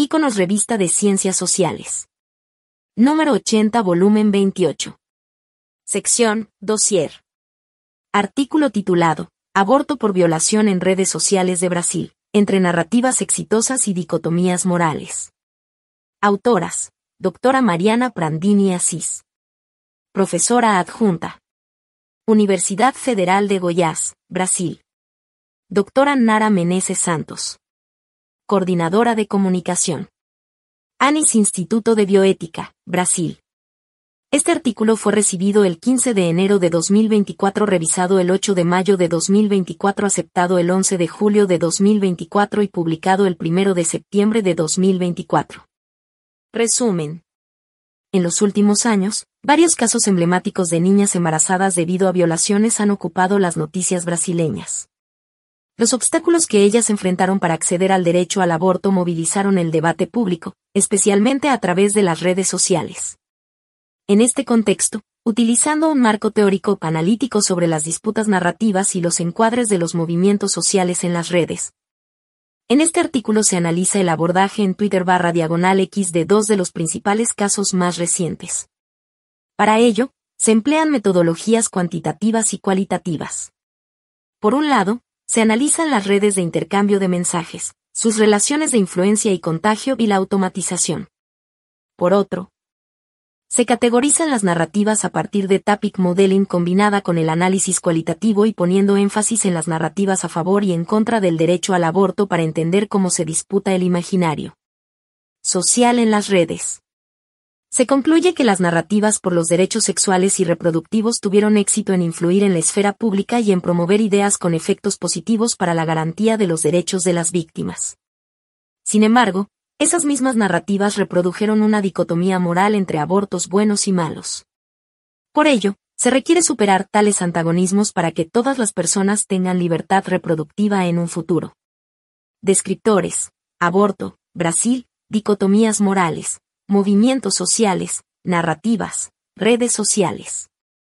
Íconos Revista de Ciencias Sociales. Número 80, volumen 28. Sección, Dossier. Artículo titulado, Aborto por violación en redes sociales de Brasil, entre narrativas exitosas y dicotomías morales. Autoras, doctora Mariana Prandini Assis. Profesora adjunta. Universidad Federal de Goiás, Brasil. Doctora Nara Meneses Santos. Coordinadora de Comunicación. ANIS Instituto de Bioética, Brasil. Este artículo fue recibido el 15 de enero de 2024, revisado el 8 de mayo de 2024, aceptado el 11 de julio de 2024 y publicado el 1 de septiembre de 2024. Resumen. En los últimos años, varios casos emblemáticos de niñas embarazadas debido a violaciones han ocupado las noticias brasileñas. Los obstáculos que ellas enfrentaron para acceder al derecho al aborto movilizaron el debate público, especialmente a través de las redes sociales. En este contexto, utilizando un marco teórico analítico sobre las disputas narrativas y los encuadres de los movimientos sociales en las redes. En este artículo se analiza el abordaje en Twitter/X de dos de los principales casos más recientes. Para ello, se emplean metodologías cuantitativas y cualitativas. Por un lado, se analizan las redes de intercambio de mensajes, sus relaciones de influencia y contagio y la automatización. Por otro, se categorizan las narrativas a partir de topic modeling combinada con el análisis cualitativo y poniendo énfasis en las narrativas a favor y en contra del derecho al aborto para entender cómo se disputa el imaginario social en las redes. Se concluye que las narrativas por los derechos sexuales y reproductivos tuvieron éxito en influir en la esfera pública y en promover ideas con efectos positivos para la garantía de los derechos de las víctimas. Sin embargo, esas mismas narrativas reprodujeron una dicotomía moral entre abortos buenos y malos. Por ello, se requiere superar tales antagonismos para que todas las personas tengan libertad reproductiva en un futuro. Descriptores: aborto, Brasil, dicotomías morales, movimientos sociales, narrativas, redes sociales.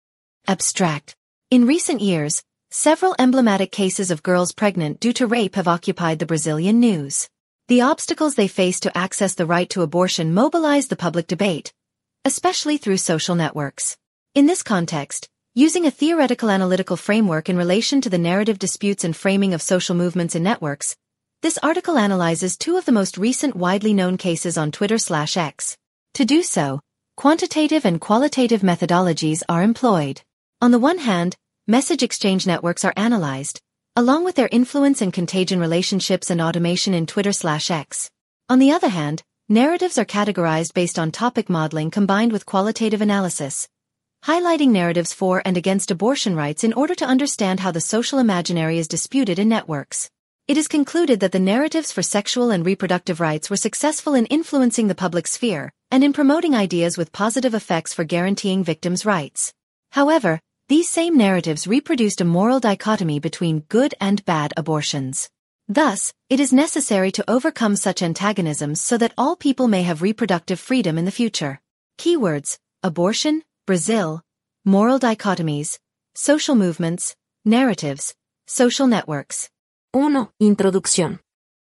Abstract. In recent years, several emblematic cases of girls pregnant due to rape have occupied the Brazilian news. The obstacles they face to access the right to abortion mobilize the public debate, especially through social networks. In this context, using a theoretical analytical framework in relation to the narrative disputes and framing of social movements in networks, this article analyzes two of the most recent widely known cases on Twitter/X. To do so, quantitative and qualitative methodologies are employed. On the one hand, message exchange networks are analyzed, along with their influence and contagion relationships and automation in Twitter/X. On the other hand, narratives are categorized based on topic modeling combined with qualitative analysis, highlighting narratives for and against abortion rights in order to understand how the social imaginary is disputed in networks. It is concluded that the narratives for sexual and reproductive rights were successful in influencing the public sphere, and in promoting ideas with positive effects for guaranteeing victims' rights. However, these same narratives reproduced a moral dichotomy between good and bad abortions. Thus, it is necessary to overcome such antagonisms so that all people may have reproductive freedom in the future. Keywords: abortion, Brazil, moral dichotomies, social movements, narratives, social networks. 1. Introducción.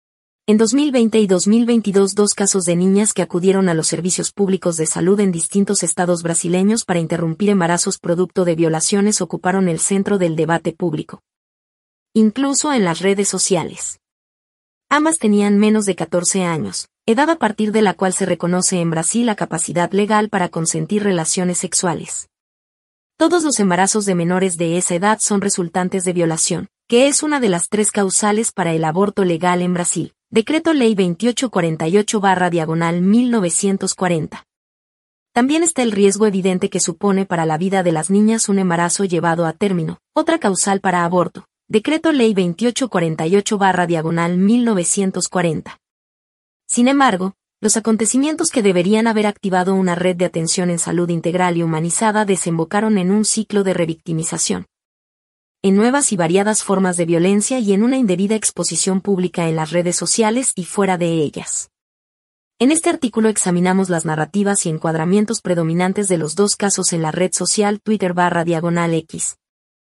En 2020 y 2022, dos casos de niñas que acudieron a los servicios públicos de salud en distintos estados brasileños para interrumpir embarazos producto de violaciones ocuparon el centro del debate público, incluso en las redes sociales. Ambas tenían menos de 14 años, edad a partir de la cual se reconoce en Brasil la capacidad legal para consentir relaciones sexuales. Todos los embarazos de menores de esa edad son resultantes de violación, que es una de las 3 causales para el aborto legal en Brasil. Decreto Ley 2848/1940. También está el riesgo evidente que supone para la vida de las niñas un embarazo llevado a término, otra causal para aborto. Decreto Ley 2848/1940. Sin embargo, los acontecimientos que deberían haber activado una red de atención en salud integral y humanizada desembocaron en un ciclo de revictimización, en nuevas y variadas formas de violencia y en una indebida exposición pública en las redes sociales y fuera de ellas. En este artículo examinamos las narrativas y encuadramientos predominantes de los dos casos en la red social Twitter/X.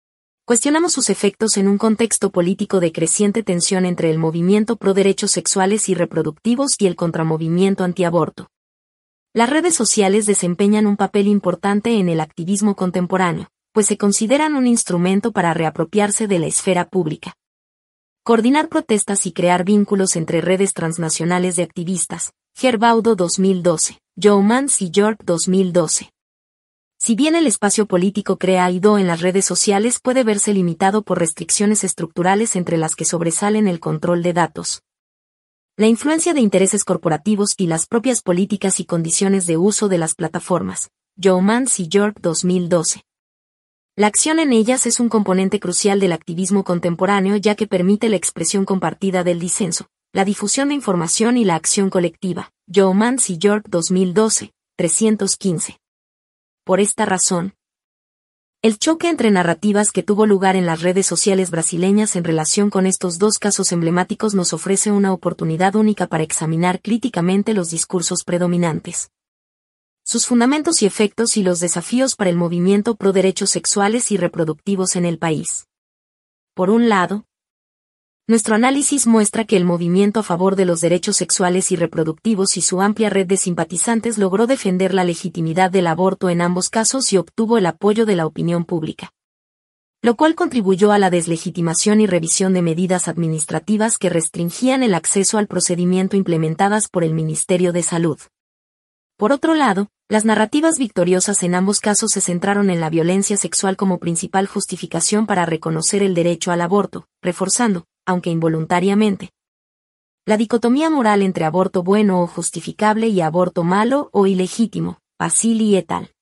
Cuestionamos sus efectos en un contexto político de creciente tensión entre el movimiento pro derechos sexuales y reproductivos y el contramovimiento antiaborto. Las redes sociales desempeñan un papel importante en el activismo contemporáneo, pues se consideran un instrumento para reapropiarse de la esfera pública. Coordinar protestas y crear vínculos entre redes transnacionales de activistas. Gerbaudo 2012, Youmans y York 2012. Si bien el espacio político creado en las redes sociales puede verse limitado por restricciones estructurales entre las que sobresalen el control de datos, la influencia de intereses corporativos y las propias políticas y condiciones de uso de las plataformas. Youmans y York 2012. La acción en ellas es un componente crucial del activismo contemporáneo ya que permite la expresión compartida del disenso, la difusión de información y la acción colectiva. Youmans y York 2012, 315. Por esta razón, el choque entre narrativas que tuvo lugar en las redes sociales brasileñas en relación con estos dos casos emblemáticos nos ofrece una oportunidad única para examinar críticamente los discursos predominantes, sus fundamentos y efectos y los desafíos para el movimiento pro derechos sexuales y reproductivos en el país. Por un lado, nuestro análisis muestra que el movimiento a favor de los derechos sexuales y reproductivos y su amplia red de simpatizantes logró defender la legitimidad del aborto en ambos casos y obtuvo el apoyo de la opinión pública, lo cual contribuyó a la deslegitimación y revisión de medidas administrativas que restringían el acceso al procedimiento implementadas por el Ministerio de Salud. Por otro lado, las narrativas victoriosas en ambos casos se centraron en la violencia sexual como principal justificación para reconocer el derecho al aborto, reforzando, aunque involuntariamente, la dicotomía moral entre aborto bueno o justificable y aborto malo o ilegítimo. Basili et al.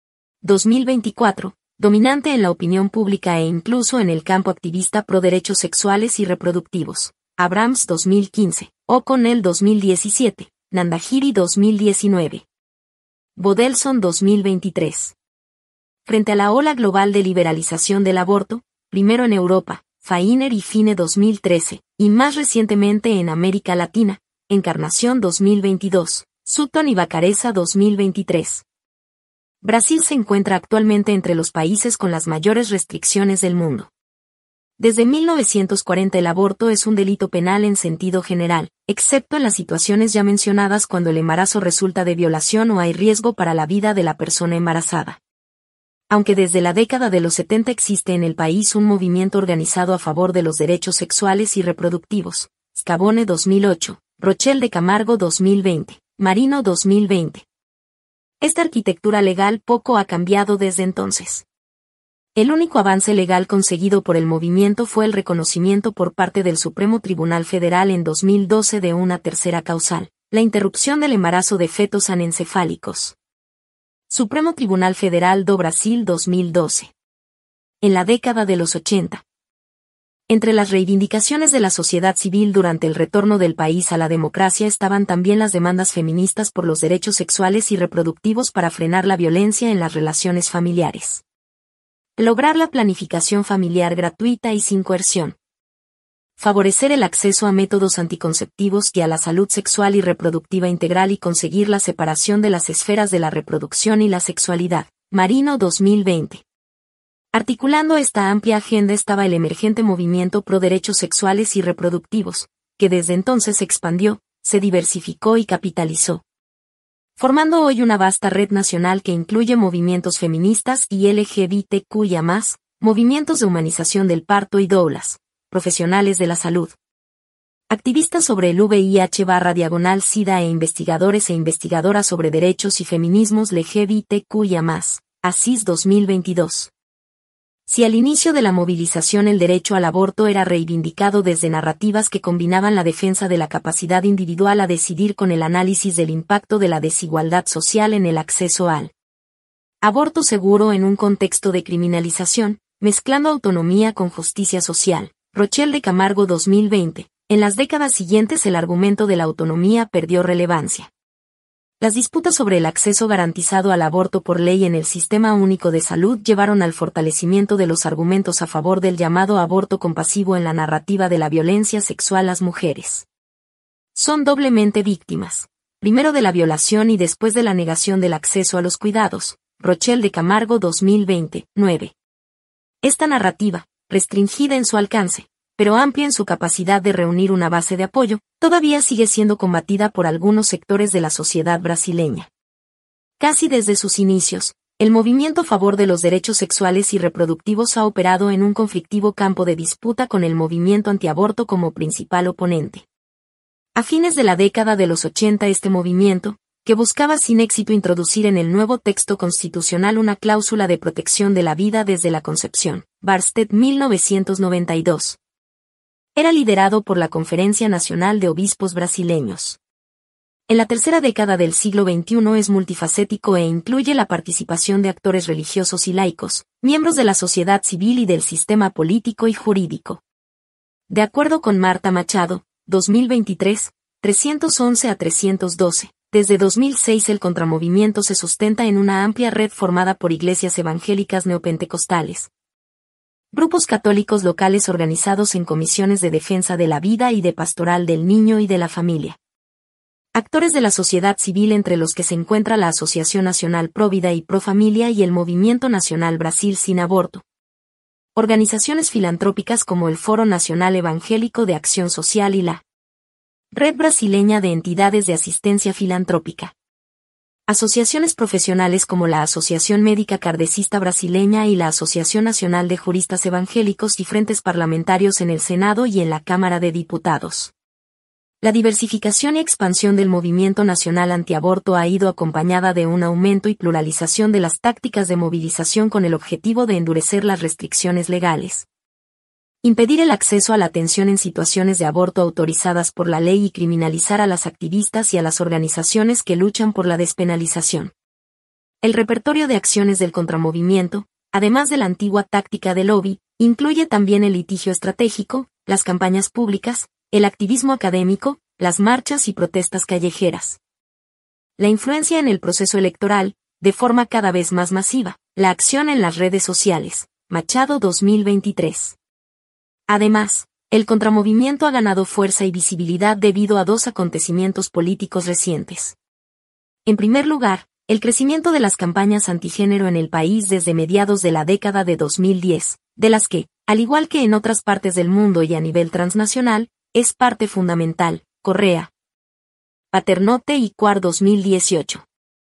2024, dominante en la opinión pública e incluso en el campo activista pro derechos sexuales y reproductivos. Abrams 2015, O'Connell 2017, Nandagiri 2019. Bodelson 2023. Frente a la ola global de liberalización del aborto, primero en Europa, Fainer y Fine 2013, y más recientemente en América Latina, Encarnación 2022, Sutton y Vacareza 2023. Brasil se encuentra actualmente entre los países con las mayores restricciones del mundo. Desde 1940 el aborto es un delito penal en sentido general, excepto en las situaciones ya mencionadas cuando el embarazo resulta de violación o hay riesgo para la vida de la persona embarazada. Aunque desde la década de los 70 existe en el país un movimiento organizado a favor de los derechos sexuales y reproductivos. Scavone 2008, Rochelle de Camargo 2020, Marino 2020. Esta arquitectura legal poco ha cambiado desde entonces. El único avance legal conseguido por el movimiento fue el reconocimiento por parte del Supremo Tribunal Federal en 2012 de una tercera causal, la interrupción del embarazo de fetos anencefálicos. Supremo Tribunal Federal do Brasil 2012. En la década de los 80. Entre las reivindicaciones de la sociedad civil durante el retorno del país a la democracia estaban también las demandas feministas por los derechos sexuales y reproductivos para frenar la violencia en las relaciones familiares. Lograr la planificación familiar gratuita y sin coerción. Favorecer el acceso a métodos anticonceptivos y a la salud sexual y reproductiva integral y conseguir la separación de las esferas de la reproducción y la sexualidad. Marino 2020. Articulando esta amplia agenda estaba el emergente movimiento pro derechos sexuales y reproductivos, que desde entonces se expandió, se diversificó y capitalizó, formando hoy una vasta red nacional que incluye movimientos feministas y LGBTQIA+, movimientos de humanización del parto y doulas, profesionales de la salud, activistas sobre el VIH/SIDA e investigadores e investigadoras sobre derechos y feminismos LGBTQIA+, ASIS 2022. Si al inicio de la movilización el derecho al aborto era reivindicado desde narrativas que combinaban la defensa de la capacidad individual a decidir con el análisis del impacto de la desigualdad social en el acceso al aborto seguro en un contexto de criminalización, mezclando autonomía con justicia social. Rochelle de Camargo 2020. En las décadas siguientes el argumento de la autonomía perdió relevancia. Las disputas sobre el acceso garantizado al aborto por ley en el Sistema Único de Salud llevaron al fortalecimiento de los argumentos a favor del llamado aborto compasivo en la narrativa de la violencia sexual. Las mujeres son doblemente víctimas, primero de la violación y después de la negación del acceso a los cuidados. Rochelle de Camargo 2020, 9. Esta narrativa, restringida en su alcance, pero amplia en su capacidad de reunir una base de apoyo, todavía sigue siendo combatida por algunos sectores de la sociedad brasileña. Casi desde sus inicios, el movimiento a favor de los derechos sexuales y reproductivos ha operado en un conflictivo campo de disputa con el movimiento antiaborto como principal oponente. A fines de la década de los 80 este movimiento, que buscaba sin éxito introducir en el nuevo texto constitucional una cláusula de protección de la vida desde la concepción, Barsted 1992. Era liderado por la Conferencia Nacional de Obispos Brasileños. En la tercera década del siglo XXI es multifacético e incluye la participación de actores religiosos y laicos, miembros de la sociedad civil y del sistema político y jurídico. De acuerdo con Marta Machado, 2023, 311 a 312, desde 2006 el contramovimiento se sustenta en una amplia red formada por iglesias evangélicas neopentecostales, grupos católicos locales organizados en comisiones de defensa de la vida y de pastoral del niño y de la familia. Actores de la sociedad civil entre los que se encuentra la Asociación Nacional Pro Vida y Pro Familia y el Movimiento Nacional Brasil Sin Aborto. Organizaciones filantrópicas como el Foro Nacional Evangélico de Acción Social y la Red Brasileña de Entidades de Asistencia Filantrópica. Asociaciones profesionales como la Asociación Médica Kardecista Brasileña y la Asociación Nacional de Juristas Evangélicos y frentes parlamentarios en el Senado y en la Cámara de Diputados. La diversificación y expansión del movimiento nacional antiaborto ha ido acompañada de un aumento y pluralización de las tácticas de movilización con el objetivo de endurecer las restricciones legales, impedir el acceso a la atención en situaciones de aborto autorizadas por la ley y criminalizar a las activistas y a las organizaciones que luchan por la despenalización. El repertorio de acciones del contramovimiento, además de la antigua táctica de lobby, incluye también el litigio estratégico, las campañas públicas, el activismo académico, las marchas y protestas callejeras. La influencia en el proceso electoral, de forma cada vez más masiva, la acción en las redes sociales, Machado 2023. Además, el contramovimiento ha ganado fuerza y visibilidad debido a dos acontecimientos políticos recientes. En primer lugar, el crecimiento de las campañas antigénero en el país desde mediados de la década de 2010, de las que, al igual que en otras partes del mundo y a nivel transnacional, es parte fundamental, Correa, Paternotte y Cuar 2018.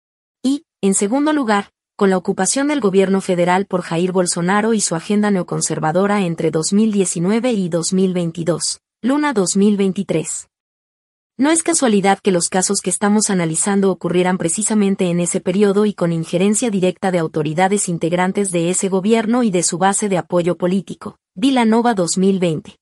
Y, en segundo lugar, con la ocupación del gobierno federal por Jair Bolsonaro y su agenda neoconservadora entre 2019 y 2022, Luna 2023. No es casualidad que los casos que estamos analizando ocurrieran precisamente en ese periodo y con injerencia directa de autoridades integrantes de ese gobierno y de su base de apoyo político, Vilanova 2020.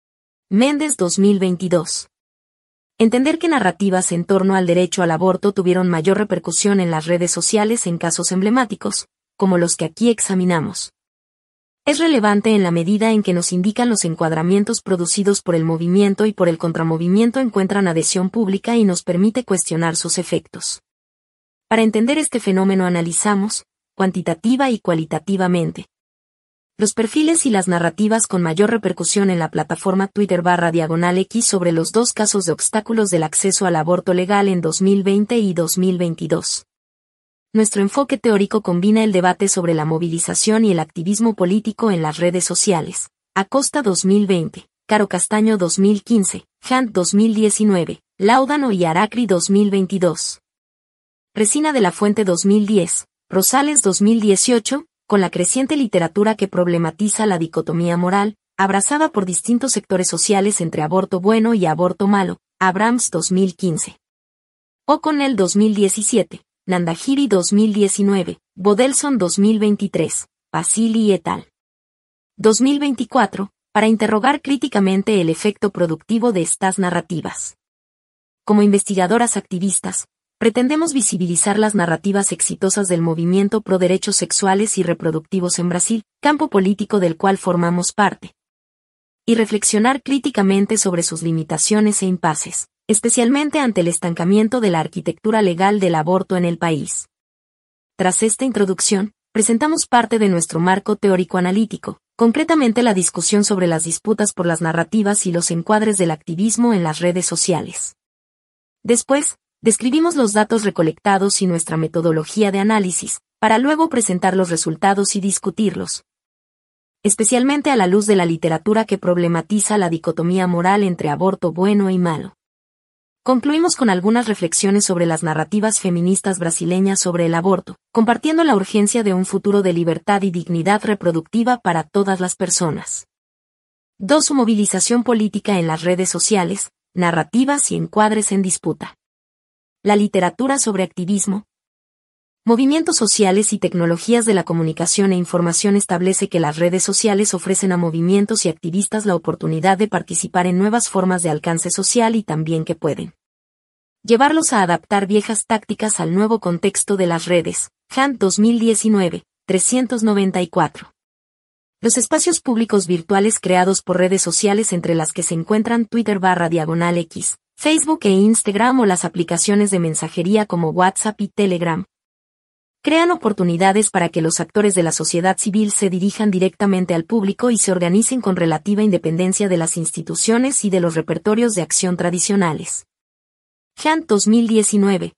Méndez 2022. Entender que narrativas en torno al derecho al aborto tuvieron mayor repercusión en las redes sociales en casos emblemáticos, como los que aquí examinamos. Es relevante en la medida en que nos indican los encuadramientos producidos por el movimiento y por el contramovimiento encuentran adhesión pública y nos permite cuestionar sus efectos. Para entender este fenómeno analizamos, cuantitativa y cualitativamente, los perfiles y las narrativas con mayor repercusión en la plataforma Twitter/X sobre los dos casos de obstáculos del acceso al aborto legal en 2020 y 2022. Nuestro enfoque teórico combina el debate sobre la movilización y el activismo político en las redes sociales. Acosta 2020, Caro Castaño 2015, Hunt 2019, Laudano y Aracri 2022. Resina de la Fuente 2010, Rosales 2018, con la creciente literatura que problematiza la dicotomía moral, abrazada por distintos sectores sociales entre aborto bueno y aborto malo, Abrams 2015. O'Connell 2017, Nandagiri 2019, Bodelson 2023, Basili et al. 2024, para interrogar críticamente el efecto productivo de estas narrativas. Como investigadoras activistas, pretendemos visibilizar las narrativas exitosas del movimiento pro derechos sexuales y reproductivos en Brasil, campo político del cual formamos parte, y reflexionar críticamente sobre sus limitaciones e impases, especialmente ante el estancamiento de la arquitectura legal del aborto en el país. Tras esta introducción, presentamos parte de nuestro marco teórico-analítico, concretamente la discusión sobre las disputas por las narrativas y los encuadres del activismo en las redes sociales. Después, describimos los datos recolectados y nuestra metodología de análisis, para luego presentar los resultados y discutirlos. especialmente a la luz de la literatura que problematiza la dicotomía moral entre aborto bueno y malo. Concluimos con algunas reflexiones sobre las narrativas feministas brasileñas sobre el aborto, compartiendo la urgencia de un futuro de libertad y dignidad reproductiva para todas las personas. 2. Su movilización política en las redes sociales, narrativas y encuadres en disputa. La literatura sobre activismo. Movimientos sociales y tecnologías de la comunicación e información establece que las redes sociales ofrecen a movimientos y activistas la oportunidad de participar en nuevas formas de alcance social y también que pueden llevarlos a adaptar viejas tácticas al nuevo contexto de las redes. Hunt 2019, 394. Los espacios públicos virtuales creados por redes sociales entre las que se encuentran Twitter/X, Facebook e Instagram o las aplicaciones de mensajería como WhatsApp y Telegram, crean oportunidades para que los actores de la sociedad civil se dirijan directamente al público y se organicen con relativa independencia de las instituciones y de los repertorios de acción tradicionales. Hunt 2019,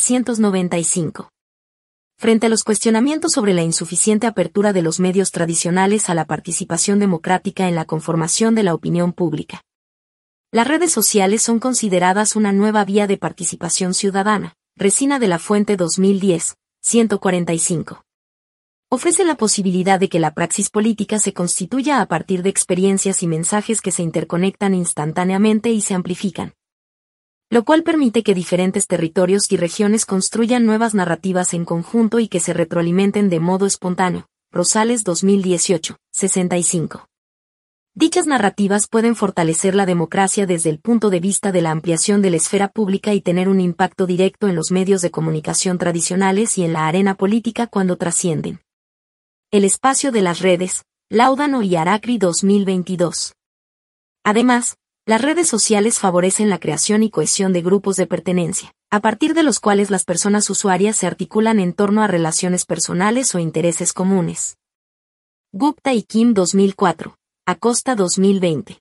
395. Frente a los cuestionamientos sobre la insuficiente apertura de los medios tradicionales a la participación democrática en la conformación de la opinión pública, las redes sociales son consideradas una nueva vía de participación ciudadana. Resina de la Fuente 2010, 145. Ofrece la posibilidad de que la praxis política se constituya a partir de experiencias y mensajes que se interconectan instantáneamente y se amplifican, lo cual permite que diferentes territorios y regiones construyan nuevas narrativas en conjunto y que se retroalimenten de modo espontáneo. Rosales 2018, 65. Dichas narrativas pueden fortalecer la democracia desde el punto de vista de la ampliación de la esfera pública y tener un impacto directo en los medios de comunicación tradicionales y en la arena política cuando trascienden el espacio de las redes. Laudano y Aracri 2022. Además, las redes sociales favorecen la creación y cohesión de grupos de pertenencia, a partir de los cuales las personas usuarias se articulan en torno a relaciones personales o intereses comunes. Gupta y Kim 2004. Acosta 2020.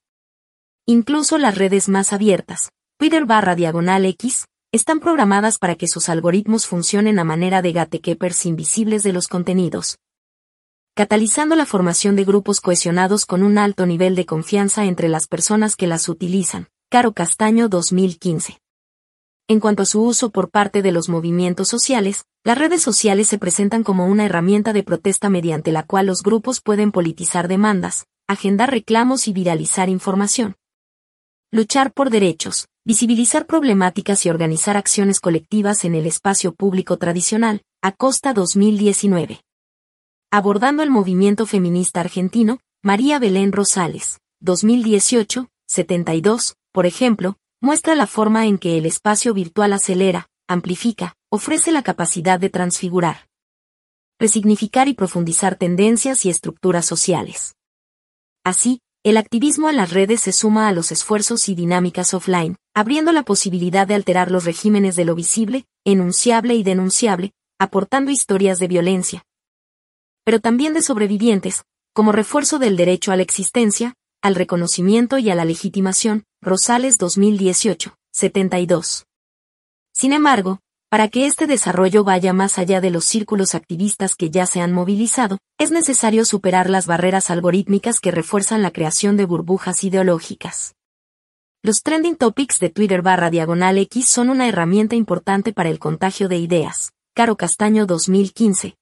Incluso las redes más abiertas, Twitter/X, están programadas para que sus algoritmos funcionen a manera de gatekeepers invisibles de los contenidos, catalizando la formación de grupos cohesionados con un alto nivel de confianza entre las personas que las utilizan. Caro Castaño 2015. En cuanto a su uso por parte de los movimientos sociales, las redes sociales se presentan como una herramienta de protesta mediante la cual los grupos pueden politizar demandas, agendar reclamos y viralizar información. Luchar por derechos, visibilizar problemáticas y organizar acciones colectivas en el espacio público tradicional. Acosta 2019. Abordando el movimiento feminista argentino, María Belén Rosales, 2018, 72, por ejemplo, muestra la forma en que el espacio virtual acelera, amplifica, ofrece la capacidad de transfigurar, resignificar y profundizar tendencias y estructuras sociales. Así, el activismo en las redes se suma a los esfuerzos y dinámicas offline, abriendo la posibilidad de alterar los regímenes de lo visible, enunciable y denunciable, aportando historias de violencia, pero también de sobrevivientes, como refuerzo del derecho a la existencia, al reconocimiento y a la legitimación. Rosales 2018, 72. Sin embargo, para que este desarrollo vaya más allá de los círculos activistas que ya se han movilizado, es necesario superar las barreras algorítmicas que refuerzan la creación de burbujas ideológicas. Los trending topics de Twitter/X son una herramienta importante para el contagio de ideas. Caro Castaño 2015,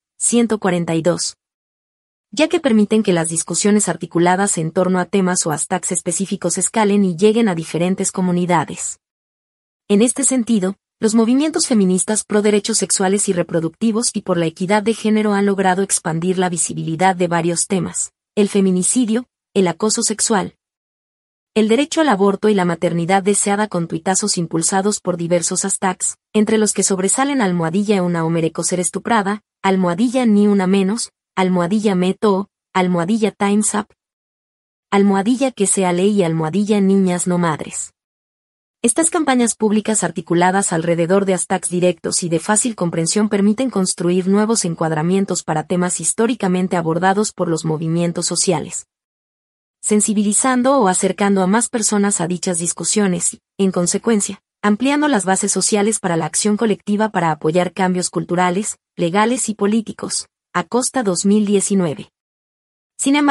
142. Ya que permiten que las discusiones articuladas en torno a temas o hashtags específicos escalen y lleguen a diferentes comunidades. En este sentido, los movimientos feministas pro derechos sexuales y reproductivos y por la equidad de género han logrado expandir la visibilidad de varios temas: el feminicidio, el acoso sexual, el derecho al aborto y la maternidad deseada, con tuitazos impulsados por diversos hashtags, entre los que sobresalen almohadilla una hombre ser estuprada, almohadilla ni una menos, almohadilla meto, almohadilla times up, almohadilla que sea ley y almohadilla niñas no madres. Estas campañas públicas articuladas alrededor de hashtags directos y de fácil comprensión permiten construir nuevos encuadramientos para temas históricamente abordados por los movimientos sociales, sensibilizando o acercando a más personas a dichas discusiones y, en consecuencia, ampliando las bases sociales para la acción colectiva para apoyar cambios culturales, legales y políticos. Acosta 2019. Sin embargo,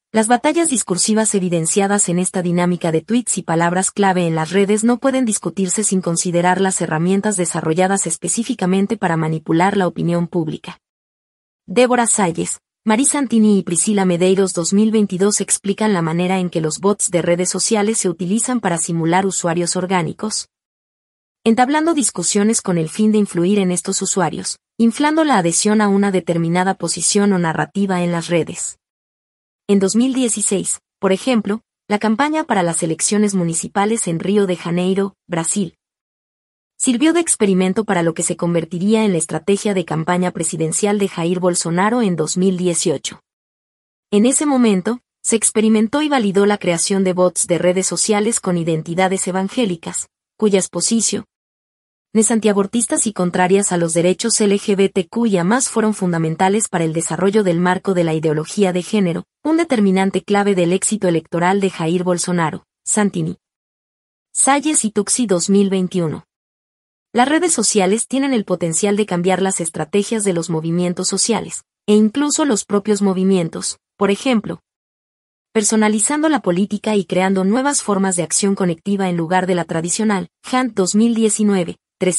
Las batallas discursivas evidenciadas en esta dinámica de tweets y palabras clave en las redes no pueden discutirse sin considerar las herramientas desarrolladas específicamente para manipular la opinión pública. Débora Salles, Mari Santini y Priscila Medeiros 2022 explican la manera en que los bots de redes sociales se utilizan para simular usuarios orgánicos, entablando discusiones con el fin de influir en estos usuarios, inflando la adhesión a una determinada posición o narrativa en las redes. En 2016, por ejemplo, la campaña para las elecciones municipales en Río de Janeiro, Brasil, sirvió de experimento para lo que se convertiría en la estrategia de campaña presidencial de Jair Bolsonaro en 2018. En ese momento, se experimentó y validó la creación de bots de redes sociales con identidades evangélicas, cuyas posiciones antiabortistas y contrarias a los derechos LGBTQIA+ fueron fundamentales para el desarrollo del marco de la ideología de género, un determinante clave del éxito electoral de Jair Bolsonaro. Santini, Salles y Tuxi 2021. Las redes sociales tienen el potencial de cambiar las estrategias de los movimientos sociales, e incluso los propios movimientos, por ejemplo, personalizando la política y creando nuevas formas de acción conectiva en lugar de la tradicional. Hunt 2019,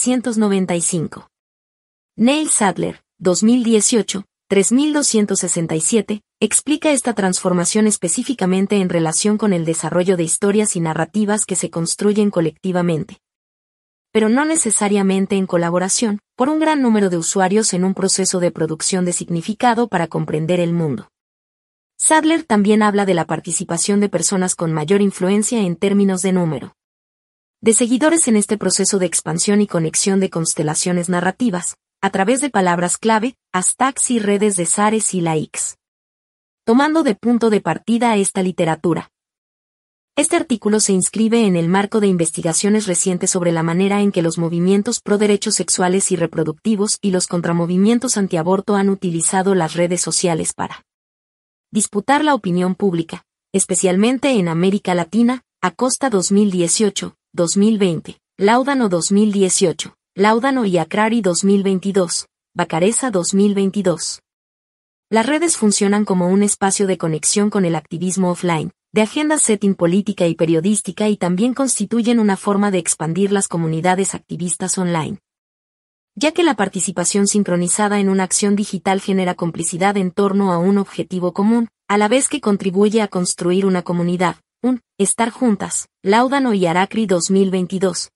395. Neil Sadler, 2018, 3267, explica esta transformación específicamente en relación con el desarrollo de historias y narrativas que se construyen colectivamente, pero no necesariamente en colaboración, por un gran número de usuarios en un proceso de producción de significado para comprender el mundo. Sadler también habla de la participación de personas con mayor influencia en términos de número de seguidores en este proceso de expansión y conexión de constelaciones narrativas, a través de palabras clave, hashtags y redes de shares y likes. Tomando de punto de partida esta literatura. Este artículo se inscribe en el marco de investigaciones recientes sobre la manera en que los movimientos pro derechos sexuales y reproductivos y los contramovimientos antiaborto han utilizado las redes sociales para disputar la opinión pública, especialmente en América Latina. Acosta 2018, 2020, Laudano 2018, Laudano y Acrari 2022, Bacareza 2022. Las redes funcionan como un espacio de conexión con el activismo offline, de agenda setting política y periodística, y también constituyen una forma de expandir las comunidades activistas online, ya que la participación sincronizada en una acción digital genera complicidad en torno a un objetivo común, a la vez que contribuye a construir una comunidad. Estar juntas, Laudano y Aracri 2022.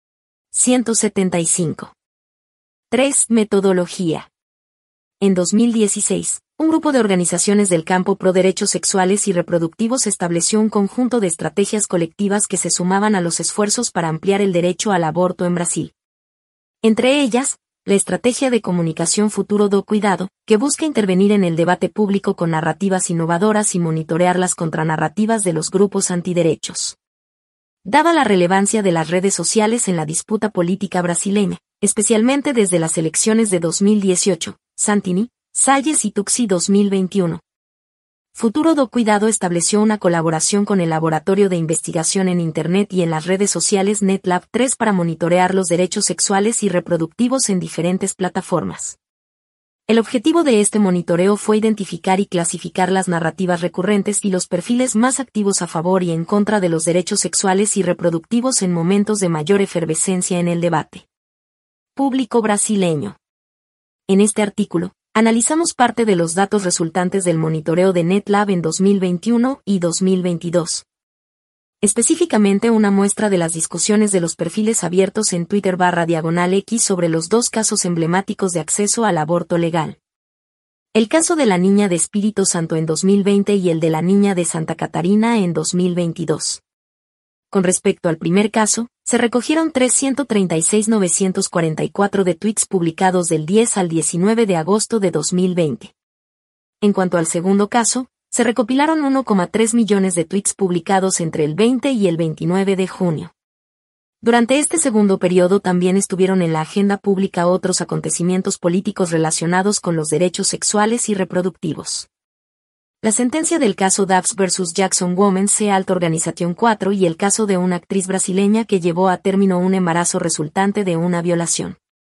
175. 3. Metodología. En 2016, un grupo de organizaciones del campo pro derechos sexuales y reproductivos estableció un conjunto de estrategias colectivas que se sumaban a los esfuerzos para ampliar el derecho al aborto en Brasil. Entre ellas, la estrategia de comunicación Futuro do Cuidado, que busca intervenir en el debate público con narrativas innovadoras y monitorear las contranarrativas de los grupos antiderechos. Dada la relevancia de las redes sociales en la disputa política brasileña, especialmente desde las elecciones de 2018, Santini, Salles y Tuxi 2021. Futuro do Cuidado estableció una colaboración con el Laboratorio de Investigación en Internet y en las redes sociales NetLab 3 para monitorear los derechos sexuales y reproductivos en diferentes plataformas. El objetivo de este monitoreo fue identificar y clasificar las narrativas recurrentes y los perfiles más activos a favor y en contra de los derechos sexuales y reproductivos en momentos de mayor efervescencia en el debate público brasileño. En este artículo, analizamos parte de los datos resultantes del monitoreo de NetLab en 2021 y 2022. Específicamente una muestra de las discusiones de los perfiles abiertos en Twitter/X sobre los dos casos emblemáticos de acceso al aborto legal. El caso de la niña de Espíritu Santo en 2020 y el de la niña de Santa Catarina en 2022. Con respecto al primer caso, se recogieron 336.944 de tweets publicados del 10 al 19 de agosto de 2020. En cuanto al segundo caso, se recopilaron 1,3 millones de tweets publicados entre el 20 y el 29 de junio. Durante este segundo periodo también estuvieron en la agenda pública otros acontecimientos políticos relacionados con los derechos sexuales y reproductivos. La sentencia del caso Davis vs. Jackson Women's Health Organization 4 y el caso de una actriz brasileña que llevó a término un embarazo resultante de una violación.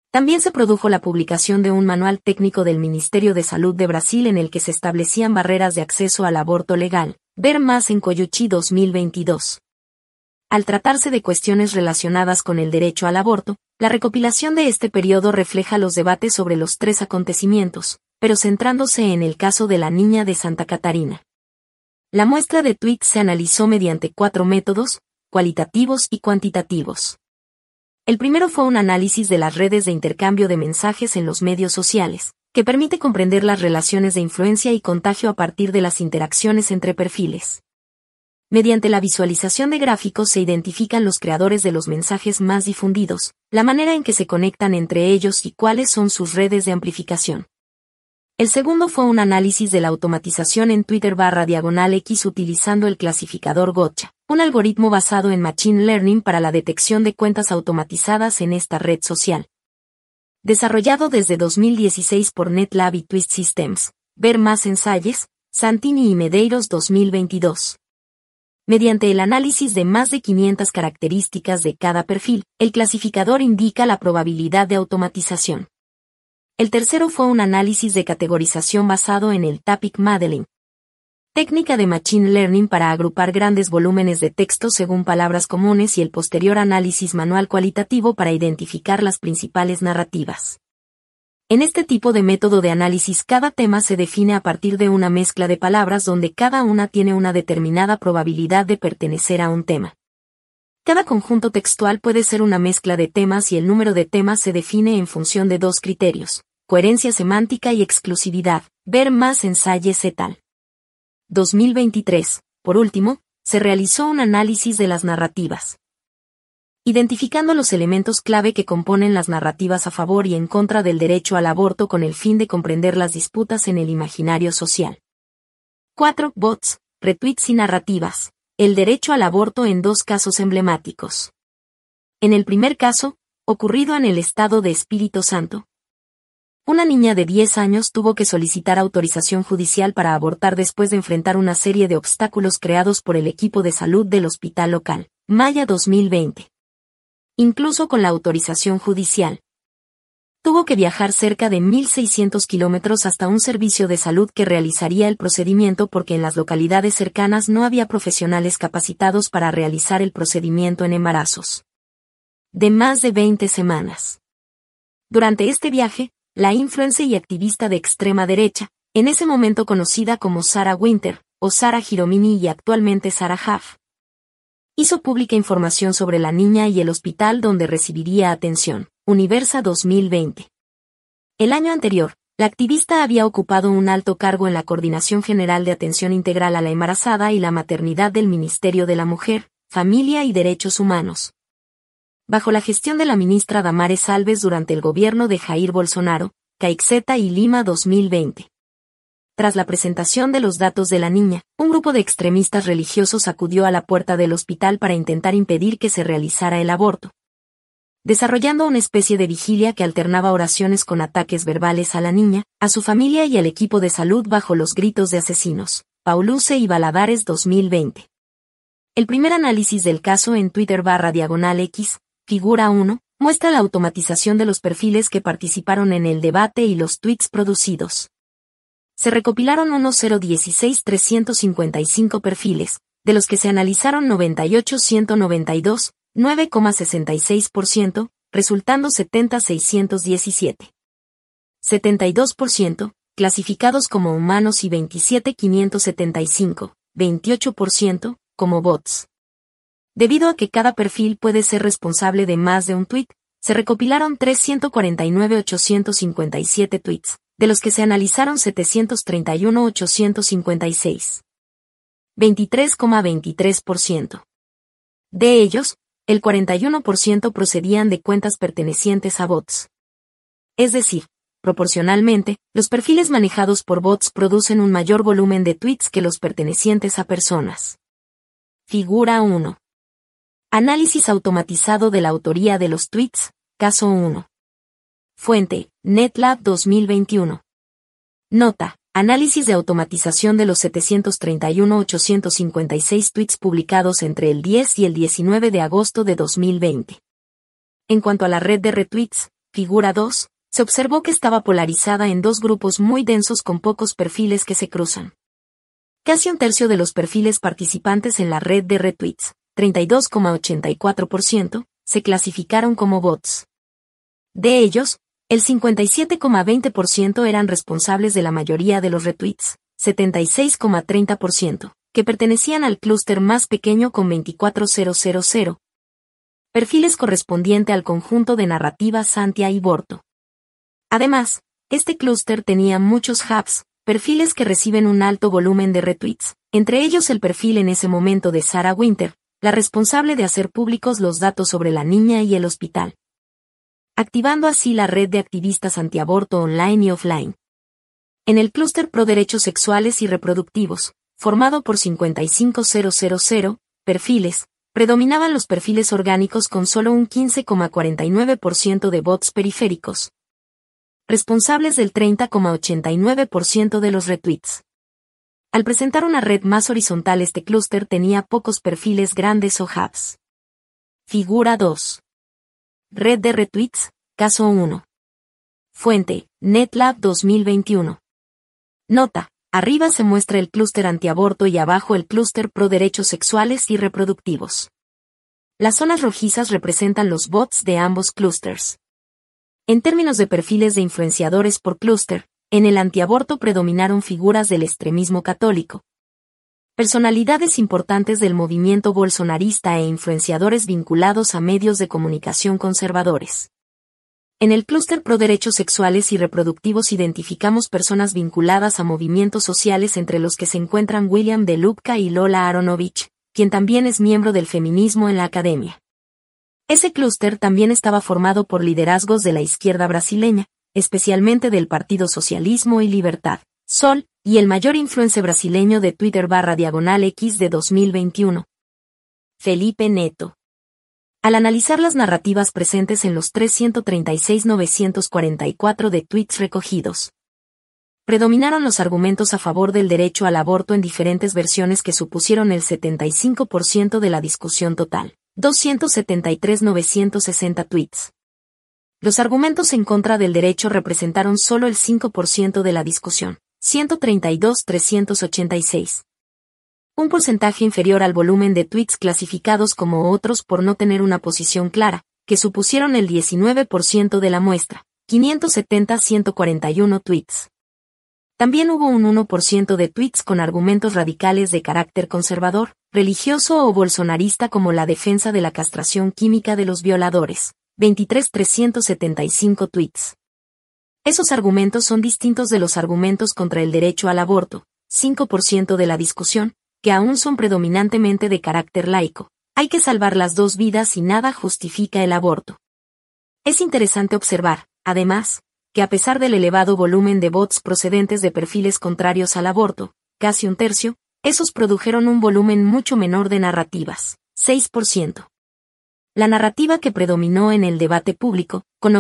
También se produjo la publicación de un manual técnico del Ministerio de Salud de Brasil en el que se establecían barreras de acceso al aborto legal. Ver más en Coyuchi 2022. Al tratarse de cuestiones relacionadas con el derecho al aborto, la recopilación de este periodo refleja los debates sobre los tres acontecimientos, pero centrándose en el caso de la niña de Santa Catarina. La muestra de tweets se analizó mediante 4 métodos, cualitativos y cuantitativos. El primero fue un análisis de las redes de intercambio de mensajes en los medios sociales, que permite comprender las relaciones de influencia y contagio a partir de las interacciones entre perfiles. Mediante la visualización de gráficos se identifican los creadores de los mensajes más difundidos, la manera en que se conectan entre ellos y cuáles son sus redes de amplificación. El segundo fue un análisis de la automatización en Twitter/X utilizando el clasificador Gotcha, un algoritmo basado en Machine Learning para la detección de cuentas automatizadas en esta red social. Desarrollado desde 2016 por NetLab y Twist Systems. Ver más en Salles, Santini y Medeiros 2022. Mediante el análisis de más de 500 características de cada perfil, el clasificador indica la probabilidad de automatización. El tercero fue un análisis de categorización basado en el Topic Modeling, técnica de Machine Learning para agrupar grandes volúmenes de texto según palabras comunes y el posterior análisis manual cualitativo para identificar las principales narrativas. En este tipo de método de análisis cada tema se define a partir de una mezcla de palabras donde cada una tiene una determinada probabilidad de pertenecer a un tema. Cada conjunto textual puede ser una mezcla de temas y el número de temas se define en función de 2 criterios, coherencia semántica y exclusividad. Ver más en Salles et al. 2023. Por último, se realizó un análisis de las narrativas, identificando los elementos clave que componen las narrativas a favor y en contra del derecho al aborto con el fin de comprender las disputas en el imaginario social. 4. Bots, retweets y narrativas. El derecho al aborto en 2 casos emblemáticos. En el primer caso, ocurrido en el estado de Espíritu Santo, una niña de 10 años tuvo que solicitar autorización judicial para abortar después de enfrentar una serie de obstáculos creados por el equipo de salud del hospital local. Maya 2020. Incluso con la autorización judicial, tuvo que viajar cerca de 1.600 kilómetros hasta un servicio de salud que realizaría el procedimiento porque en las localidades cercanas no había profesionales capacitados para realizar el procedimiento en embarazos de más de 20 semanas. Durante este viaje, la influencer y activista de extrema derecha, en ese momento conocida como Sarah Winter, o Sarah Giromini y actualmente Sarah Huff, hizo pública información sobre la niña y el hospital donde recibiría atención. Universa 2020. El año anterior, la activista había ocupado un alto cargo en la Coordinación General de Atención Integral a la Embarazada y la Maternidad del Ministerio de la Mujer, Familia y Derechos Humanos, bajo la gestión de la ministra Damares Alves durante el gobierno de Jair Bolsonaro, Caixeta y Lima 2020. Tras la presentación de los datos de la niña, un grupo de extremistas religiosos acudió a la puerta del hospital para intentar impedir que se realizara el aborto, desarrollando una especie de vigilia que alternaba oraciones con ataques verbales a la niña, a su familia y al equipo de salud bajo los gritos de asesinos. Pauluce y Valadares 2020. El primer análisis del caso en Twitter/X, figura 1, muestra la automatización de los perfiles que participaron en el debate y los tweets producidos. Se recopilaron unos 0.16.355 perfiles, de los que se analizaron 98.192, 9,66%, resultando 70.617. 72%, clasificados como humanos y 27.575, 28%, como bots. Debido a que cada perfil puede ser responsable de más de un tweet, se recopilaron 349.857 tweets, de los que se analizaron 731.856. 23,23%. De ellos, el 41% procedían de cuentas pertenecientes a bots. Es decir, proporcionalmente, los perfiles manejados por bots producen un mayor volumen de tweets que los pertenecientes a personas. Figura 1. Análisis automatizado de la autoría de los tweets, caso 1. Fuente, NetLab 2021. Nota, análisis de automatización de los 731.856 tweets publicados entre el 10 y el 19 de agosto de 2020. En cuanto a la red de retweets, Figura 2, se observó que estaba polarizada en dos grupos muy densos con pocos perfiles que se cruzan. Casi un tercio de los perfiles participantes en la red de retweets, 32,84%, se clasificaron como bots. De ellos, el 57,20% eran responsables de la mayoría de los retweets, 76,30%, que pertenecían al clúster más pequeño con 24,000 perfiles correspondiente al conjunto de narrativa Santia y Borto. Además, este clúster tenía muchos hubs, perfiles que reciben un alto volumen de retweets, entre ellos el perfil en ese momento de Sarah Winter, la responsable de hacer públicos los datos sobre la niña y el hospital, activando así la red de activistas antiaborto online y offline. En el clúster pro derechos sexuales y reproductivos, formado por 55,000 perfiles, predominaban los perfiles orgánicos con solo un 15,49% de bots periféricos, responsables del 30,89% de los retweets. Al presentar una red más horizontal, este clúster tenía pocos perfiles grandes o hubs. Figura 2. Red de retweets, caso 1. Fuente, NetLab 2021. Nota, arriba se muestra el clúster antiaborto y abajo el clúster pro derechos sexuales y reproductivos. Las zonas rojizas representan los bots de ambos clústers. En términos de perfiles de influenciadores por clúster, en el antiaborto predominaron figuras del extremismo católico, personalidades importantes del movimiento bolsonarista e influenciadores vinculados a medios de comunicación conservadores. En el clúster pro derechos sexuales y reproductivos identificamos personas vinculadas a movimientos sociales, entre los que se encuentran William de Lubka y Lola Aronovich, quien también es miembro del feminismo en la academia. Ese clúster también estaba formado por liderazgos de la izquierda brasileña, especialmente del Partido Socialismo y Libertad, Sol, y el mayor influencer brasileño de Twitter/X de 2021, Felipe Neto. Al analizar las narrativas presentes en los 336,944 de tweets recogidos, predominaron los argumentos a favor del derecho al aborto en diferentes versiones que supusieron el 75% de la discusión total, 273,960 tweets. Los argumentos en contra del derecho representaron solo el 5% de la discusión, 132,386. Un porcentaje inferior al volumen de tweets clasificados como otros por no tener una posición clara, que supusieron el 19% de la muestra, 570,141 tweets. También hubo un 1% de tweets con argumentos radicales de carácter conservador, religioso o bolsonarista, como la defensa de la castración química de los violadores, 23,375 tweets. Esos argumentos son distintos de los argumentos contra el derecho al aborto, 5% de la discusión, que aún son predominantemente de carácter laico. Hay que salvar las dos vidas y nada justifica el aborto. Es interesante observar, además, que a pesar del elevado volumen de bots procedentes de perfiles contrarios al aborto, casi un tercio, esos produjeron un volumen mucho menor de narrativas, 6%. La narrativa que predominó en el debate público, con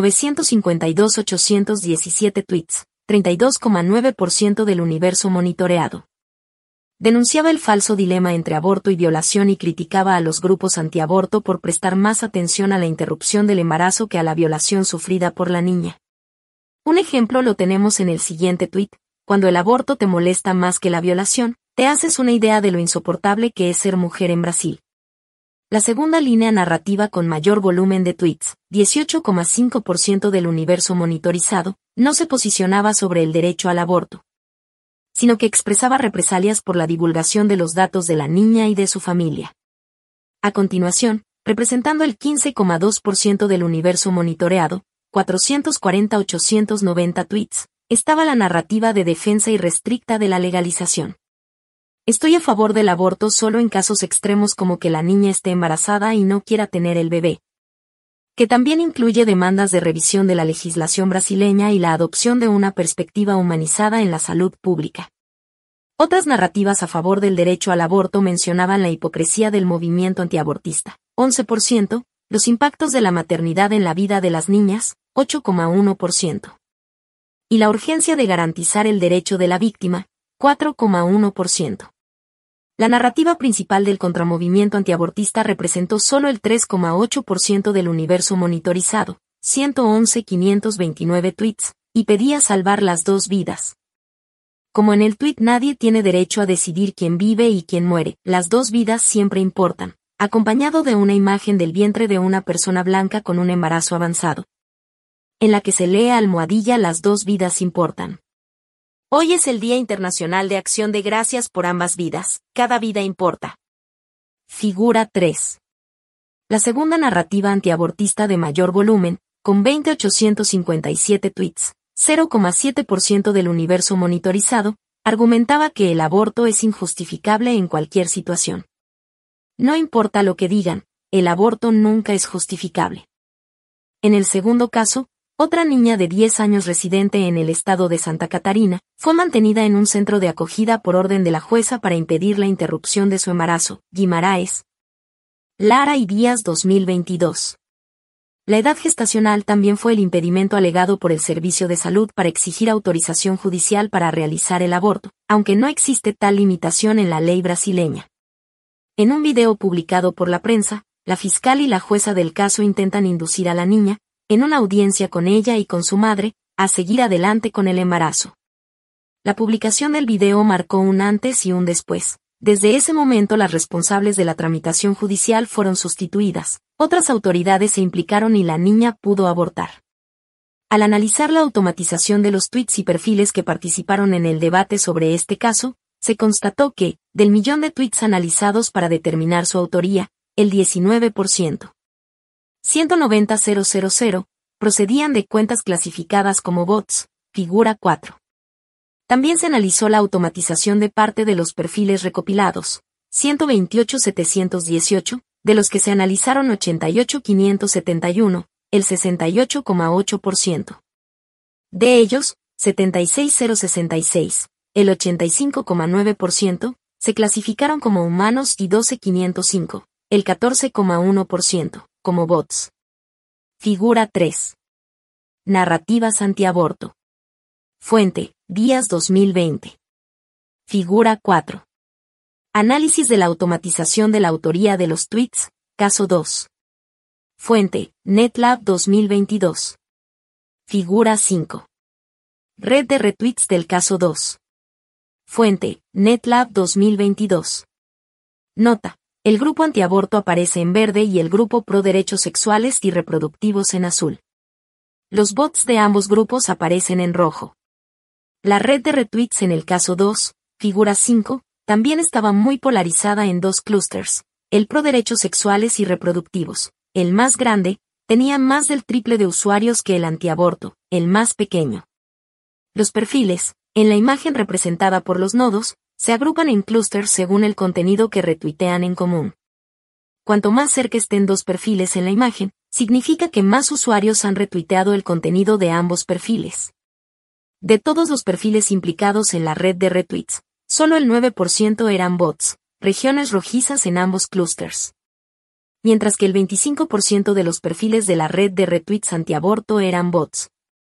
952,817 tweets, 32,9% del universo monitoreado, denunciaba el falso dilema entre aborto y violación y criticaba a los grupos antiaborto por prestar más atención a la interrupción del embarazo que a la violación sufrida por la niña. Un ejemplo lo tenemos en el siguiente tuit: cuando el aborto te molesta más que la violación, te haces una idea de lo insoportable que es ser mujer en Brasil. La segunda línea narrativa con mayor volumen de tweets, 18,5% del universo monitorizado, no se posicionaba sobre el derecho al aborto, sino que expresaba represalias por la divulgación de los datos de la niña y de su familia. A continuación, representando el 15,2% del universo monitoreado, 440,890 tweets, estaba la narrativa de defensa irrestricta de la legalización. Estoy a favor del aborto solo en casos extremos, como que la niña esté embarazada y no quiera tener el bebé, que también incluye demandas de revisión de la legislación brasileña y la adopción de una perspectiva humanizada en la salud pública. Otras narrativas a favor del derecho al aborto mencionaban la hipocresía del movimiento antiabortista, 11%, los impactos de la maternidad en la vida de las niñas, 8,1%, y la urgencia de garantizar el derecho de la víctima, 4,1%. La narrativa principal del contramovimiento antiabortista representó solo el 3,8% del universo monitorizado, 111.529 tweets, y pedía salvar las 2 vidas. Como en el tweet nadie tiene derecho a decidir quién vive y quién muere, las 2 vidas siempre importan, acompañado de una imagen del vientre de una persona blanca con un embarazo avanzado, en la que se lee almohadilla las 2 vidas importan. Hoy es el Día Internacional de Acción de Gracias por ambas vidas, cada vida importa. Figura 3. La segunda narrativa antiabortista de mayor volumen, con 20.857 tweets, 0,7% del universo monitorizado, argumentaba que el aborto es injustificable en cualquier situación. No importa lo que digan, el aborto nunca es justificable. En el segundo caso, otra niña de 10 años residente en el estado de Santa Catarina, fue mantenida en un centro de acogida por orden de la jueza para impedir la interrupción de su embarazo. Guimaraes, Lara y Díaz 2022. La edad gestacional también fue el impedimento alegado por el Servicio de Salud para exigir autorización judicial para realizar el aborto, aunque no existe tal limitación en la ley brasileña. En un video publicado por la prensa, la fiscal y la jueza del caso intentan inducir a la niña, en una audiencia con ella y con su madre, a seguir adelante con el embarazo. La publicación del video marcó un antes y un después. Desde ese momento las responsables de la tramitación judicial fueron sustituidas, otras autoridades se implicaron y la niña pudo abortar. Al analizar la automatización de los tweets y perfiles que participaron en el debate sobre este caso, se constató que, del millón de tweets analizados para determinar su autoría, el 19%. 190.000 procedían de cuentas clasificadas como bots, figura 4. También se analizó la automatización de parte de los perfiles recopilados, 128.718, de los que se analizaron 88.571, el 68,8%. De ellos, 76.066, el 85,9%, se clasificaron como humanos y 12.505, el 14,1%, como bots. Figura 3. Narrativas antiaborto. Fuente, Díaz 2020. Figura 4. Análisis de la automatización de la autoría de los tweets, caso 2. Fuente, NetLab 2022. Figura 5. Red de retweets del caso 2. Fuente, NetLab 2022. Nota, el grupo antiaborto aparece en verde y el grupo pro derechos sexuales y reproductivos en azul. Los bots de ambos grupos aparecen en rojo. La red de retweets en el caso 2, figura 5, también estaba muy polarizada en 2 clústeres. El pro derechos sexuales y reproductivos, el más grande, tenía más del triple de usuarios que el antiaborto, el más pequeño. Los perfiles, en la imagen representada por los nodos, se agrupan en clústeres según el contenido que retuitean en común. Cuanto más cerca estén 2 perfiles en la imagen, significa que más usuarios han retuiteado el contenido de ambos perfiles. De todos los perfiles implicados en la red de retweets, solo el 9% eran bots, regiones rojizas en ambos clústeres. Mientras que el 25% de los perfiles de la red de retweets antiaborto eran bots.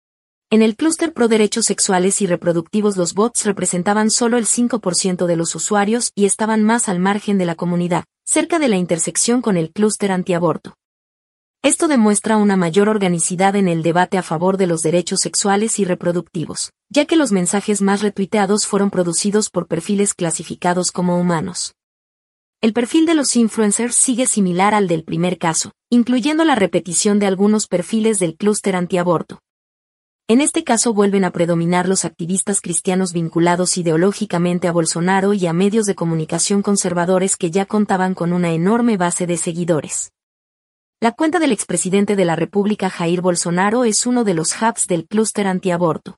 En el clúster pro derechos sexuales y reproductivos los bots representaban solo el 5% de los usuarios y estaban más al margen de la comunidad, cerca de la intersección con el clúster antiaborto. Esto demuestra una mayor organicidad en el debate a favor de los derechos sexuales y reproductivos, ya que los mensajes más retuiteados fueron producidos por perfiles clasificados como humanos. El perfil de los influencers sigue similar al del primer caso, incluyendo la repetición de algunos perfiles del clúster antiaborto. En este caso vuelven a predominar los activistas cristianos vinculados ideológicamente a Bolsonaro y a medios de comunicación conservadores que ya contaban con una enorme base de seguidores. La cuenta del expresidente de la República Jair Bolsonaro es uno de los hubs del clúster antiaborto.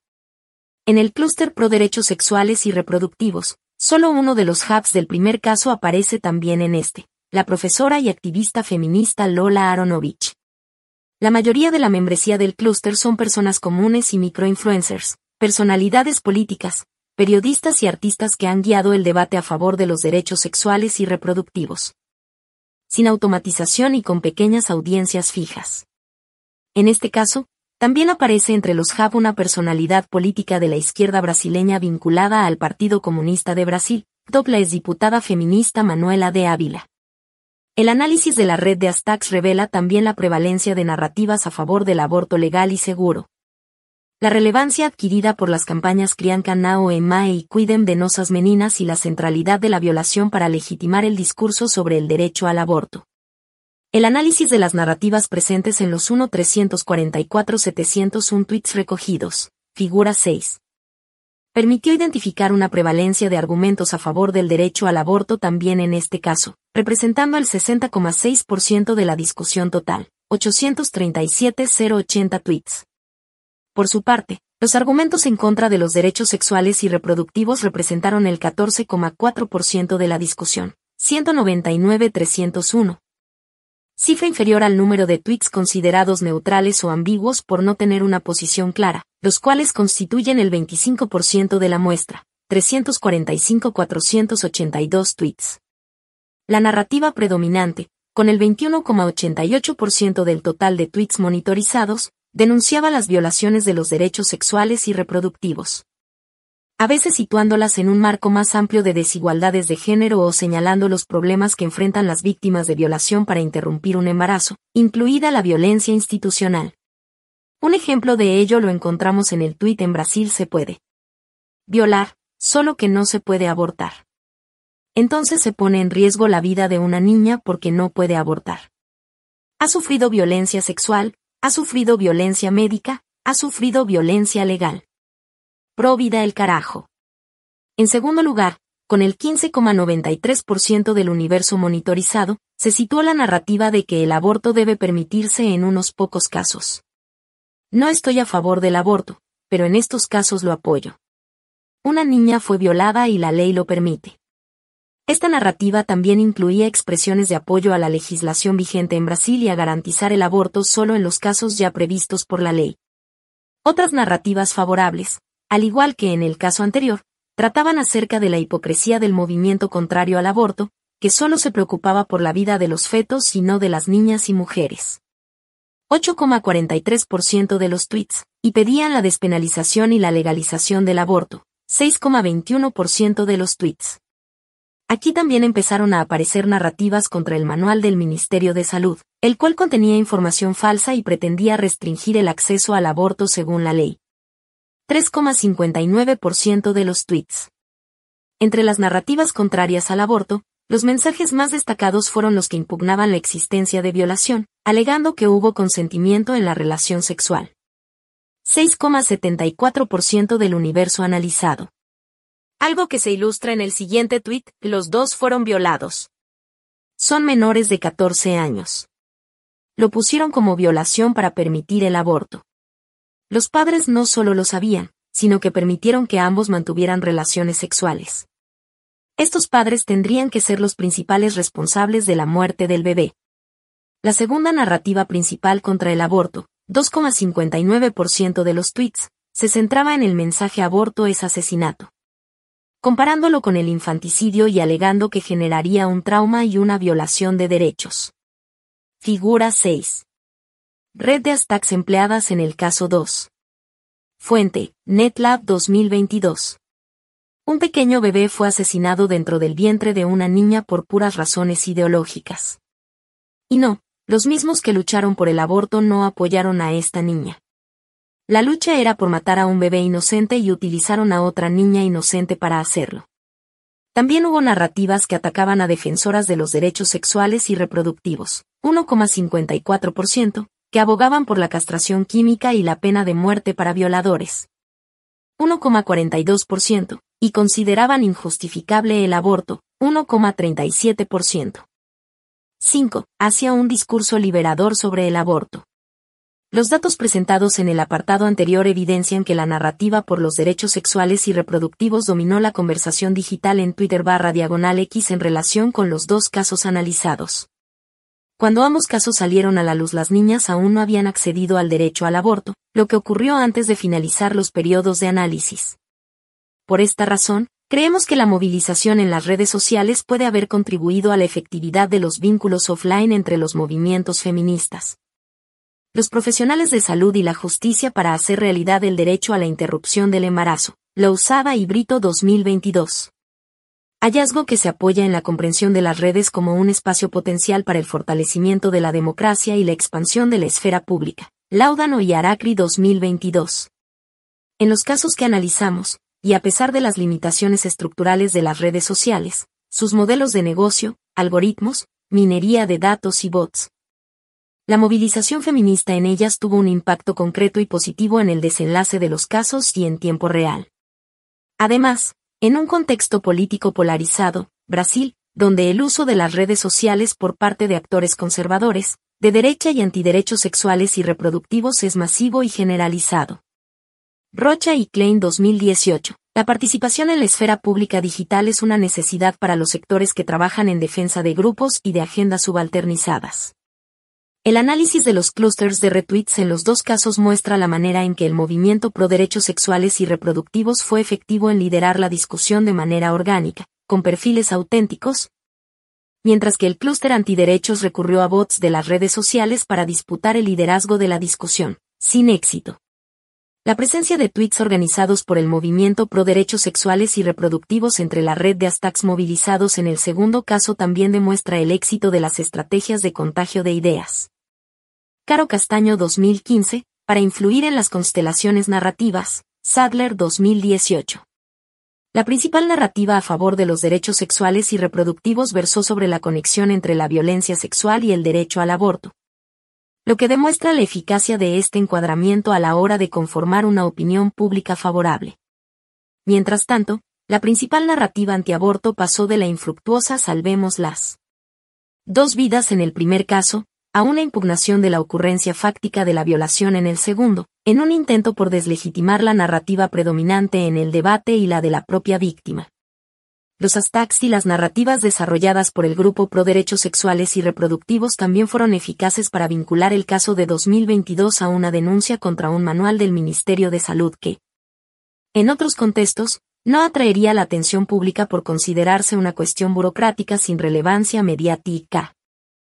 En el clúster pro derechos sexuales y reproductivos, solo uno de los hubs del primer caso aparece también en este, la profesora y activista feminista Lola Aronovich. La mayoría de la membresía del clúster son personas comunes y microinfluencers, personalidades políticas, periodistas y artistas que han guiado el debate a favor de los derechos sexuales y reproductivos. Sin automatización y con pequeñas audiencias fijas. En este caso, también aparece entre los hub una personalidad política de la izquierda brasileña vinculada al Partido Comunista de Brasil, la exdiputada feminista Manuela de Ávila. El análisis de la red de Astax revela también la prevalencia de narrativas a favor del aborto legal y seguro. La relevancia adquirida por las campañas Crianca Now e Mae y Cuidem de Nosas Meninas y la centralidad de la violación para legitimar el discurso sobre el derecho al aborto. El análisis de las narrativas presentes en los 1.344.701 tweets recogidos, figura 6. Permitió identificar una prevalencia de argumentos a favor del derecho al aborto también en este caso, representando el 60,6% de la discusión total, 837.080 tweets. Por su parte, los argumentos en contra de los derechos sexuales y reproductivos representaron el 14,4% de la discusión, 199.301. Cifra inferior al número de tweets considerados neutrales o ambiguos por no tener una posición clara, los cuales constituyen el 25% de la muestra, 345.482 tweets. La narrativa predominante, con el 21,88% del total de tweets monitorizados, denunciaba las violaciones de los derechos sexuales y reproductivos. A veces situándolas en un marco más amplio de desigualdades de género o señalando los problemas que enfrentan las víctimas de violación para interrumpir un embarazo, incluida la violencia institucional. Un ejemplo de ello lo encontramos en el tuit: en Brasil se puede violar, solo que no se puede abortar. Entonces se pone en riesgo la vida de una niña porque no puede abortar. Ha sufrido violencia sexual, ha sufrido violencia médica, ha sufrido violencia legal. Pro vida el carajo. En segundo lugar, con el 15,93% del universo monitorizado, se situó la narrativa de que el aborto debe permitirse en unos pocos casos. No estoy a favor del aborto, pero en estos casos lo apoyo. Una niña fue violada y la ley lo permite. Esta narrativa también incluía expresiones de apoyo a la legislación vigente en Brasil y a garantizar el aborto solo en los casos ya previstos por la ley. Otras narrativas favorables, al igual que en el caso anterior, trataban acerca de la hipocresía del movimiento contrario al aborto, que solo se preocupaba por la vida de los fetos y no de las niñas y mujeres. 8,43% de los tweets, y pedían la despenalización y la legalización del aborto, 6,21% de los tweets. Aquí también empezaron a aparecer narrativas contra el manual del Ministerio de Salud, el cual contenía información falsa y pretendía restringir el acceso al aborto según la ley. 3,59% de los tweets. Entre las narrativas contrarias al aborto, los mensajes más destacados fueron los que impugnaban la existencia de violación, alegando que hubo consentimiento en la relación sexual. 6,74% del universo analizado. Algo que se ilustra en el siguiente tuit: los dos fueron violados. Son menores de 14 años. Lo pusieron como violación para permitir el aborto. Los padres no solo lo sabían, sino que permitieron que ambos mantuvieran relaciones sexuales. Estos padres tendrían que ser los principales responsables de la muerte del bebé. La segunda narrativa principal contra el aborto, 2,59% de los tweets, se centraba en el mensaje: aborto es asesinato, comparándolo con el infanticidio y alegando que generaría un trauma y una violación de derechos. Figura 6. Red de Astax empleadas en el caso 2. Fuente: NetLab 2022. Un pequeño bebé fue asesinado dentro del vientre de una niña por puras razones ideológicas. Y no, los mismos que lucharon por el aborto no apoyaron a esta niña. La lucha era por matar a un bebé inocente y utilizaron a otra niña inocente para hacerlo. También hubo narrativas que atacaban a defensoras de los derechos sexuales y reproductivos, 1,54%, que abogaban por la castración química y la pena de muerte para violadores, 1,42%, y consideraban injustificable el aborto, 1,37%. 5. Hacia un discurso liberador sobre el aborto. Los datos presentados en el apartado anterior evidencian que la narrativa por los derechos sexuales y reproductivos dominó la conversación digital en Twitter/X en relación con los dos casos analizados. Cuando ambos casos salieron a la luz, las niñas aún no habían accedido al derecho al aborto, lo que ocurrió antes de finalizar los periodos de análisis. Por esta razón, creemos que la movilización en las redes sociales puede haber contribuido a la efectividad de los vínculos offline entre los movimientos feministas, los profesionales de salud y la justicia para hacer realidad el derecho a la interrupción del embarazo. Lousada y Brito 2022. Hallazgo que se apoya en la comprensión de las redes como un espacio potencial para el fortalecimiento de la democracia y la expansión de la esfera pública. Laudano y Aracri 2022. En los casos que analizamos, y a pesar de las limitaciones estructurales de las redes sociales, sus modelos de negocio, algoritmos, minería de datos y bots, la movilización feminista en ellas tuvo un impacto concreto y positivo en el desenlace de los casos y en tiempo real. Además, en un contexto político polarizado, Brasil, donde el uso de las redes sociales por parte de actores conservadores, de derecha y antiderechos sexuales y reproductivos es masivo y generalizado. Rocha y Klein 2018. La participación en la esfera pública digital es una necesidad para los sectores que trabajan en defensa de grupos y de agendas subalternizadas. El análisis de los clústeres de retweets en los dos casos muestra la manera en que el movimiento pro derechos sexuales y reproductivos fue efectivo en liderar la discusión de manera orgánica, con perfiles auténticos, mientras que el clúster antiderechos recurrió a bots de las redes sociales para disputar el liderazgo de la discusión, sin éxito. La presencia de tweets organizados por el movimiento pro derechos sexuales y reproductivos entre la red de hashtags movilizados en el segundo caso también demuestra el éxito de las estrategias de contagio de ideas. Caro Castaño 2015, para influir en las constelaciones narrativas, Sadler 2018. La principal narrativa a favor de los derechos sexuales y reproductivos versó sobre la conexión entre la violencia sexual y el derecho al aborto, lo que demuestra la eficacia de este encuadramiento a la hora de conformar una opinión pública favorable. Mientras tanto, la principal narrativa antiaborto pasó de la infructuosa "salvemos las dos vidas" en el primer caso, a una impugnación de la ocurrencia fáctica de la violación en el segundo, en un intento por deslegitimar la narrativa predominante en el debate y la de la propia víctima. Los hashtags y las narrativas desarrolladas por el grupo pro derechos sexuales y reproductivos también fueron eficaces para vincular el caso de 2022 a una denuncia contra un manual del Ministerio de Salud que, en otros contextos, no atraería la atención pública por considerarse una cuestión burocrática sin relevancia mediática.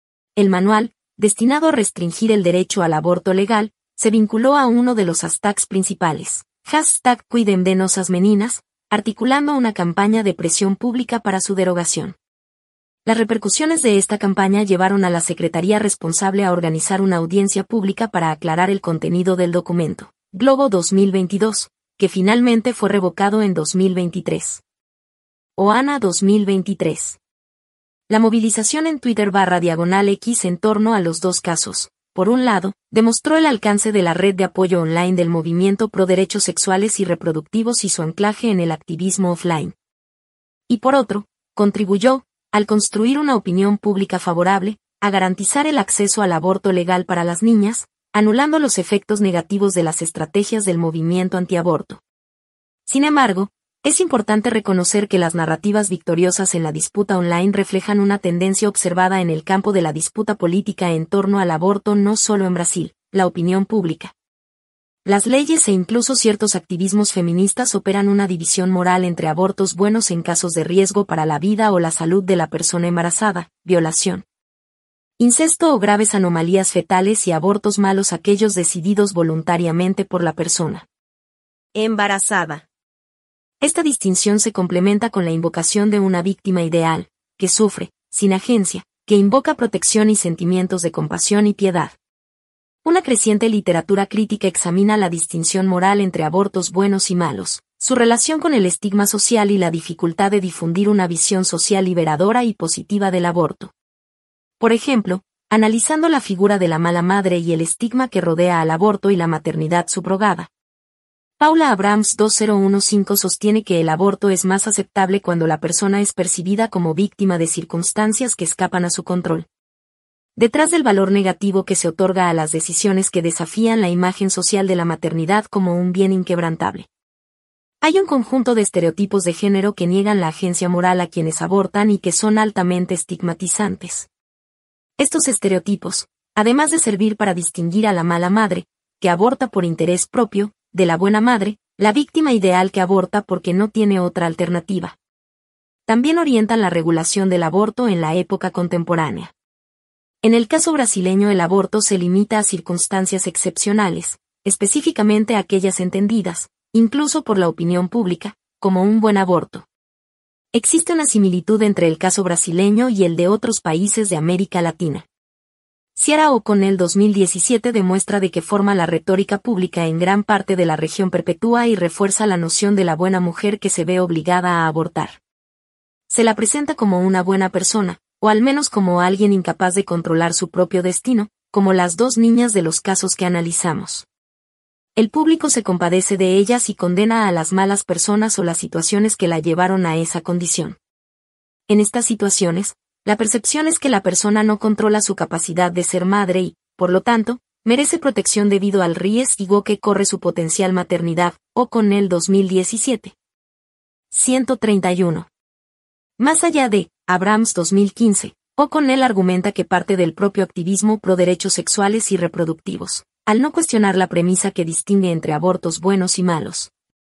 El manual, destinado a restringir el derecho al aborto legal, se vinculó a uno de los hashtags principales, #Cuiden de nosas meninas, articulando una campaña de presión pública para su derogación. Las repercusiones de esta campaña llevaron a la secretaría responsable a organizar una audiencia pública para aclarar el contenido del documento, Globo 2022, que finalmente fue revocado en 2023. OANA 2023. La movilización en Twitter /X en torno a los dos casos, por un lado, demostró el alcance de la red de apoyo online del movimiento pro derechos sexuales y reproductivos y su anclaje en el activismo offline. Y por otro, contribuyó, al construir una opinión pública favorable, a garantizar el acceso al aborto legal para las niñas, anulando los efectos negativos de las estrategias del movimiento antiaborto. Sin embargo, es importante reconocer que las narrativas victoriosas en la disputa online reflejan una tendencia observada en el campo de la disputa política en torno al aborto no solo en Brasil, la opinión pública. Las leyes e incluso ciertos activismos feministas operan una división moral entre abortos buenos en casos de riesgo para la vida o la salud de la persona embarazada, violación, incesto o graves anomalías fetales y abortos malos aquellos decididos voluntariamente por la persona embarazada. Esta distinción se complementa con la invocación de una víctima ideal, que sufre, sin agencia, que invoca protección y sentimientos de compasión y piedad. Una creciente literatura crítica examina la distinción moral entre abortos buenos y malos, su relación con el estigma social y la dificultad de difundir una visión social liberadora y positiva del aborto. Por ejemplo, analizando la figura de la mala madre y el estigma que rodea al aborto y la maternidad subrogada. Paula Abrams 2015 sostiene que el aborto es más aceptable cuando la persona es percibida como víctima de circunstancias que escapan a su control. Detrás del valor negativo que se otorga a las decisiones que desafían la imagen social de la maternidad como un bien inquebrantable, hay un conjunto de estereotipos de género que niegan la agencia moral a quienes abortan y que son altamente estigmatizantes. Estos estereotipos, además de servir para distinguir a la mala madre, que aborta por interés propio, de la buena madre, la víctima ideal que aborta porque no tiene otra alternativa, también orientan la regulación del aborto en la época contemporánea. En el caso brasileño el aborto se limita a circunstancias excepcionales, específicamente aquellas entendidas, incluso por la opinión pública, como un buen aborto. Existe una similitud entre el caso brasileño y el de otros países de América Latina. Ciara O'Connell 2017 demuestra de qué forma la retórica pública en gran parte de la región perpetúa y refuerza la noción de la buena mujer que se ve obligada a abortar. Se la presenta como una buena persona, o al menos como alguien incapaz de controlar su propio destino, como las dos niñas de los casos que analizamos. El público se compadece de ellas y condena a las malas personas o las situaciones que la llevaron a esa condición. En estas situaciones, la percepción es que la persona no controla su capacidad de ser madre y, por lo tanto, merece protección debido al riesgo que corre su potencial maternidad, O'Connell 2017. 131. Más allá de Abrams 2015, O'Connell argumenta que parte del propio activismo pro derechos sexuales y reproductivos, al no cuestionar la premisa que distingue entre abortos buenos y malos,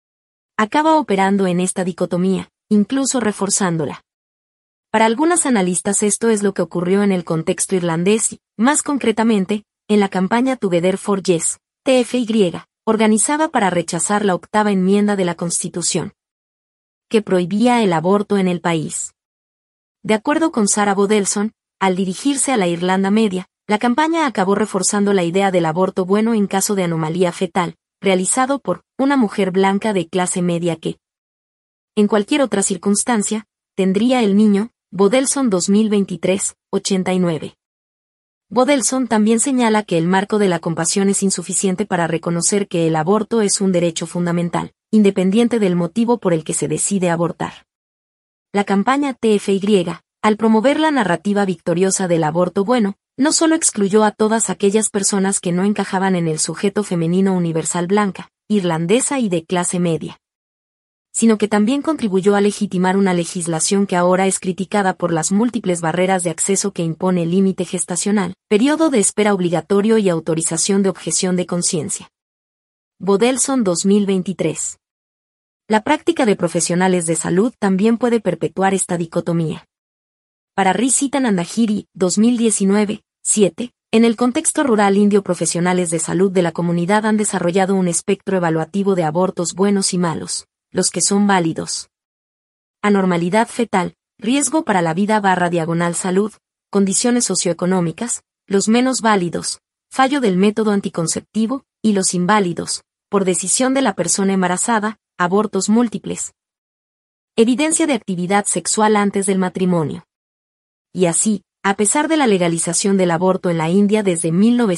acaba operando en esta dicotomía, incluso reforzándola. Para algunas analistas esto es lo que ocurrió en el contexto irlandés y, más concretamente, en la campaña Together for Yes, TFY, organizada para rechazar la octava enmienda de la Constitución, que prohibía el aborto en el país. De acuerdo con Sarah Bodelson, al dirigirse a la Irlanda Media, la campaña acabó reforzando la idea del aborto bueno en caso de anomalía fetal, realizado por una mujer blanca de clase media que, en cualquier otra circunstancia, tendría el niño. Bodelson 2023, 89. Bodelson también señala que el marco de la compasión es insuficiente para reconocer que el aborto es un derecho fundamental, independiente del motivo por el que se decide abortar. La campaña TFY, al promover la narrativa victoriosa del aborto bueno, no solo excluyó a todas aquellas personas que no encajaban en el sujeto femenino universal blanca, irlandesa y de clase media, sino que también contribuyó a legitimar una legislación que ahora es criticada por las múltiples barreras de acceso que impone el límite gestacional, periodo de espera obligatorio y autorización de objeción de conciencia. Bodelson 2023. La práctica de profesionales de salud también puede perpetuar esta dicotomía. Para Rizita Nandagiri, 2019, 7, en el contexto rural indio profesionales de salud de la comunidad han desarrollado un espectro evaluativo de abortos buenos y malos. Los que son válidos. Anormalidad fetal, riesgo para la vida / salud, condiciones socioeconómicas, los menos válidos, fallo del método anticonceptivo, y los inválidos, por decisión de la persona embarazada, abortos múltiples. Evidencia de actividad sexual antes del matrimonio. Y así, a pesar de la legalización del aborto en la India desde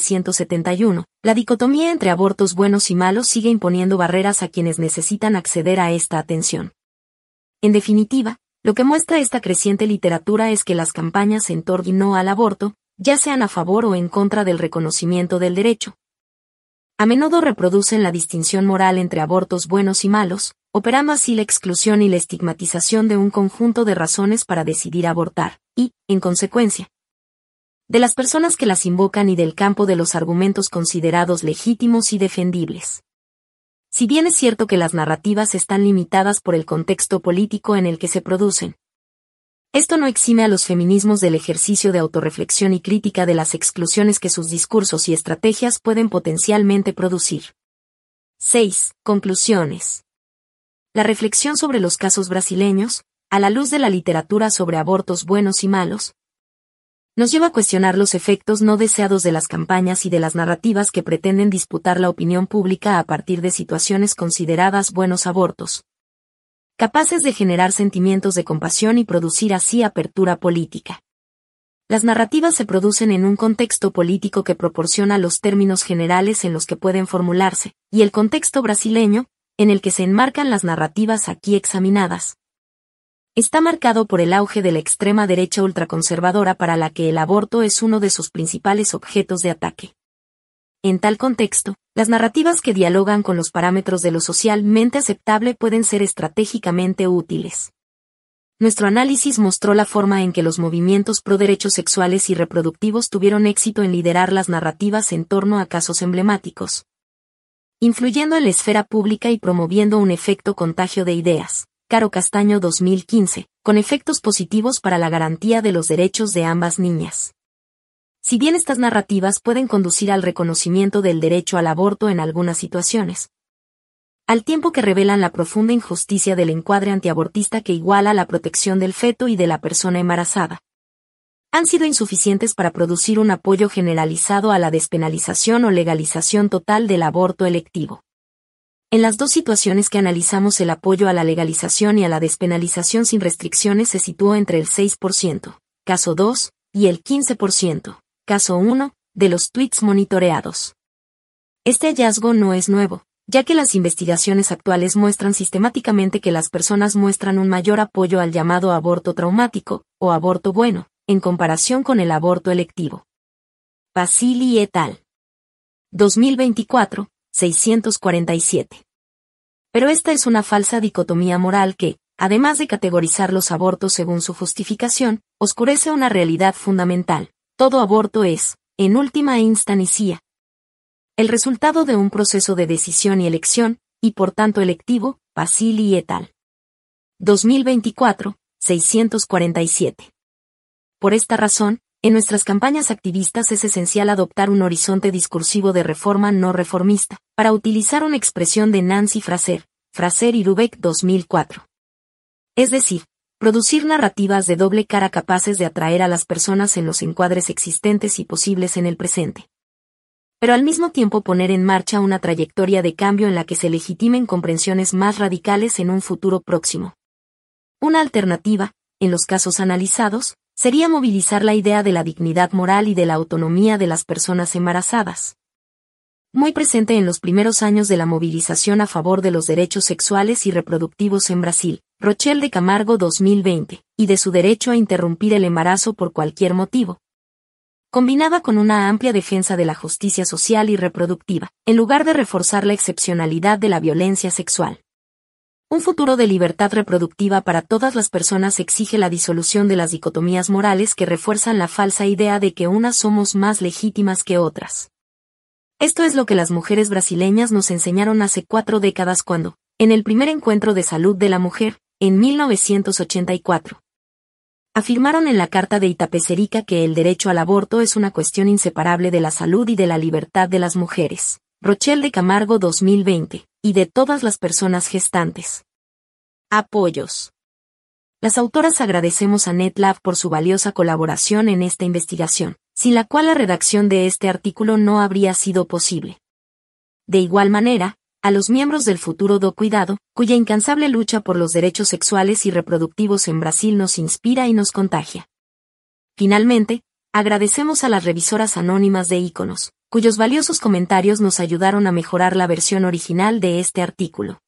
1971, la dicotomía entre abortos buenos y malos sigue imponiendo barreras a quienes necesitan acceder a esta atención. En definitiva, lo que muestra esta creciente literatura es que las campañas en torno al aborto, ya sean a favor o en contra del reconocimiento del derecho, a menudo reproducen la distinción moral entre abortos buenos y malos, operando así la exclusión y la estigmatización de un conjunto de razones para decidir abortar, y, en consecuencia, de las personas que las invocan y del campo de los argumentos considerados legítimos y defendibles. Si bien es cierto que las narrativas están limitadas por el contexto político en el que se producen, esto no exime a los feminismos del ejercicio de autorreflexión y crítica de las exclusiones que sus discursos y estrategias pueden potencialmente producir. 6. Conclusiones. La reflexión sobre los casos brasileños, a la luz de la literatura sobre abortos buenos y malos, nos lleva a cuestionar los efectos no deseados de las campañas y de las narrativas que pretenden disputar la opinión pública a partir de situaciones consideradas buenos abortos, capaces de generar sentimientos de compasión y producir así apertura política. Las narrativas se producen en un contexto político que proporciona los términos generales en los que pueden formularse, y el contexto brasileño, en el que se enmarcan las narrativas aquí examinadas, está marcado por el auge de la extrema derecha ultraconservadora para la que el aborto es uno de sus principales objetos de ataque. En tal contexto, las narrativas que dialogan con los parámetros de lo socialmente aceptable pueden ser estratégicamente útiles. Nuestro análisis mostró la forma en que los movimientos pro derechos sexuales y reproductivos tuvieron éxito en liderar las narrativas en torno a casos emblemáticos, influyendo en la esfera pública y promoviendo un efecto contagio de ideas. Caro Castaño 2015, con efectos positivos para la garantía de los derechos de ambas niñas. Si bien estas narrativas pueden conducir al reconocimiento del derecho al aborto en algunas situaciones, al tiempo que revelan la profunda injusticia del encuadre antiabortista que iguala la protección del feto y de la persona embarazada, han sido insuficientes para producir un apoyo generalizado a la despenalización o legalización total del aborto electivo. En las dos situaciones que analizamos, el apoyo a la legalización y a la despenalización sin restricciones se situó entre el 6%, caso 2, y el 15%, caso 1, de los tweets monitoreados. Este hallazgo no es nuevo, ya que las investigaciones actuales muestran sistemáticamente que las personas muestran un mayor apoyo al llamado aborto traumático, o aborto bueno, en comparación con el aborto electivo. Basili et al. 2024, 647. Pero esta es una falsa dicotomía moral que, además de categorizar los abortos según su justificación, oscurece una realidad fundamental: todo aborto es, en última instancia, el resultado de un proceso de decisión y elección, y por tanto electivo. Basili et al. 2024, 647. Por esta razón, en nuestras campañas activistas es esencial adoptar un horizonte discursivo de reforma no reformista, para utilizar una expresión de Nancy Fraser y Rubeck 2004. Es decir, producir narrativas de doble cara capaces de atraer a las personas en los encuadres existentes y posibles en el presente, pero al mismo tiempo poner en marcha una trayectoria de cambio en la que se legitimen comprensiones más radicales en un futuro próximo. Una alternativa, en los casos analizados, sería movilizar la idea de la dignidad moral y de la autonomía de las personas embarazadas, muy presente en los primeros años de la movilización a favor de los derechos sexuales y reproductivos en Brasil, Rochelle de Camargo 2020, y de su derecho a interrumpir el embarazo por cualquier motivo, combinada con una amplia defensa de la justicia social y reproductiva, en lugar de reforzar la excepcionalidad de la violencia sexual. Un futuro de libertad reproductiva para todas las personas exige la disolución de las dicotomías morales que refuerzan la falsa idea de que unas somos más legítimas que otras. Esto es lo que las mujeres brasileñas nos enseñaron hace 4 décadas cuando, en el primer encuentro de salud de la mujer, en 1984, afirmaron en la Carta de Itapecerica que el derecho al aborto es una cuestión inseparable de la salud y de la libertad de las mujeres. Rochelle de Camargo 2020, y de todas las personas gestantes. Apoyos. Las autoras agradecemos a NetLab por su valiosa colaboración en esta investigación, sin la cual la redacción de este artículo no habría sido posible. De igual manera, a los miembros del Futuro do Cuidado, cuya incansable lucha por los derechos sexuales y reproductivos en Brasil nos inspira y nos contagia. Finalmente, agradecemos a las revisoras anónimas de Iconos, cuyos valiosos comentarios nos ayudaron a mejorar la versión original de este artículo.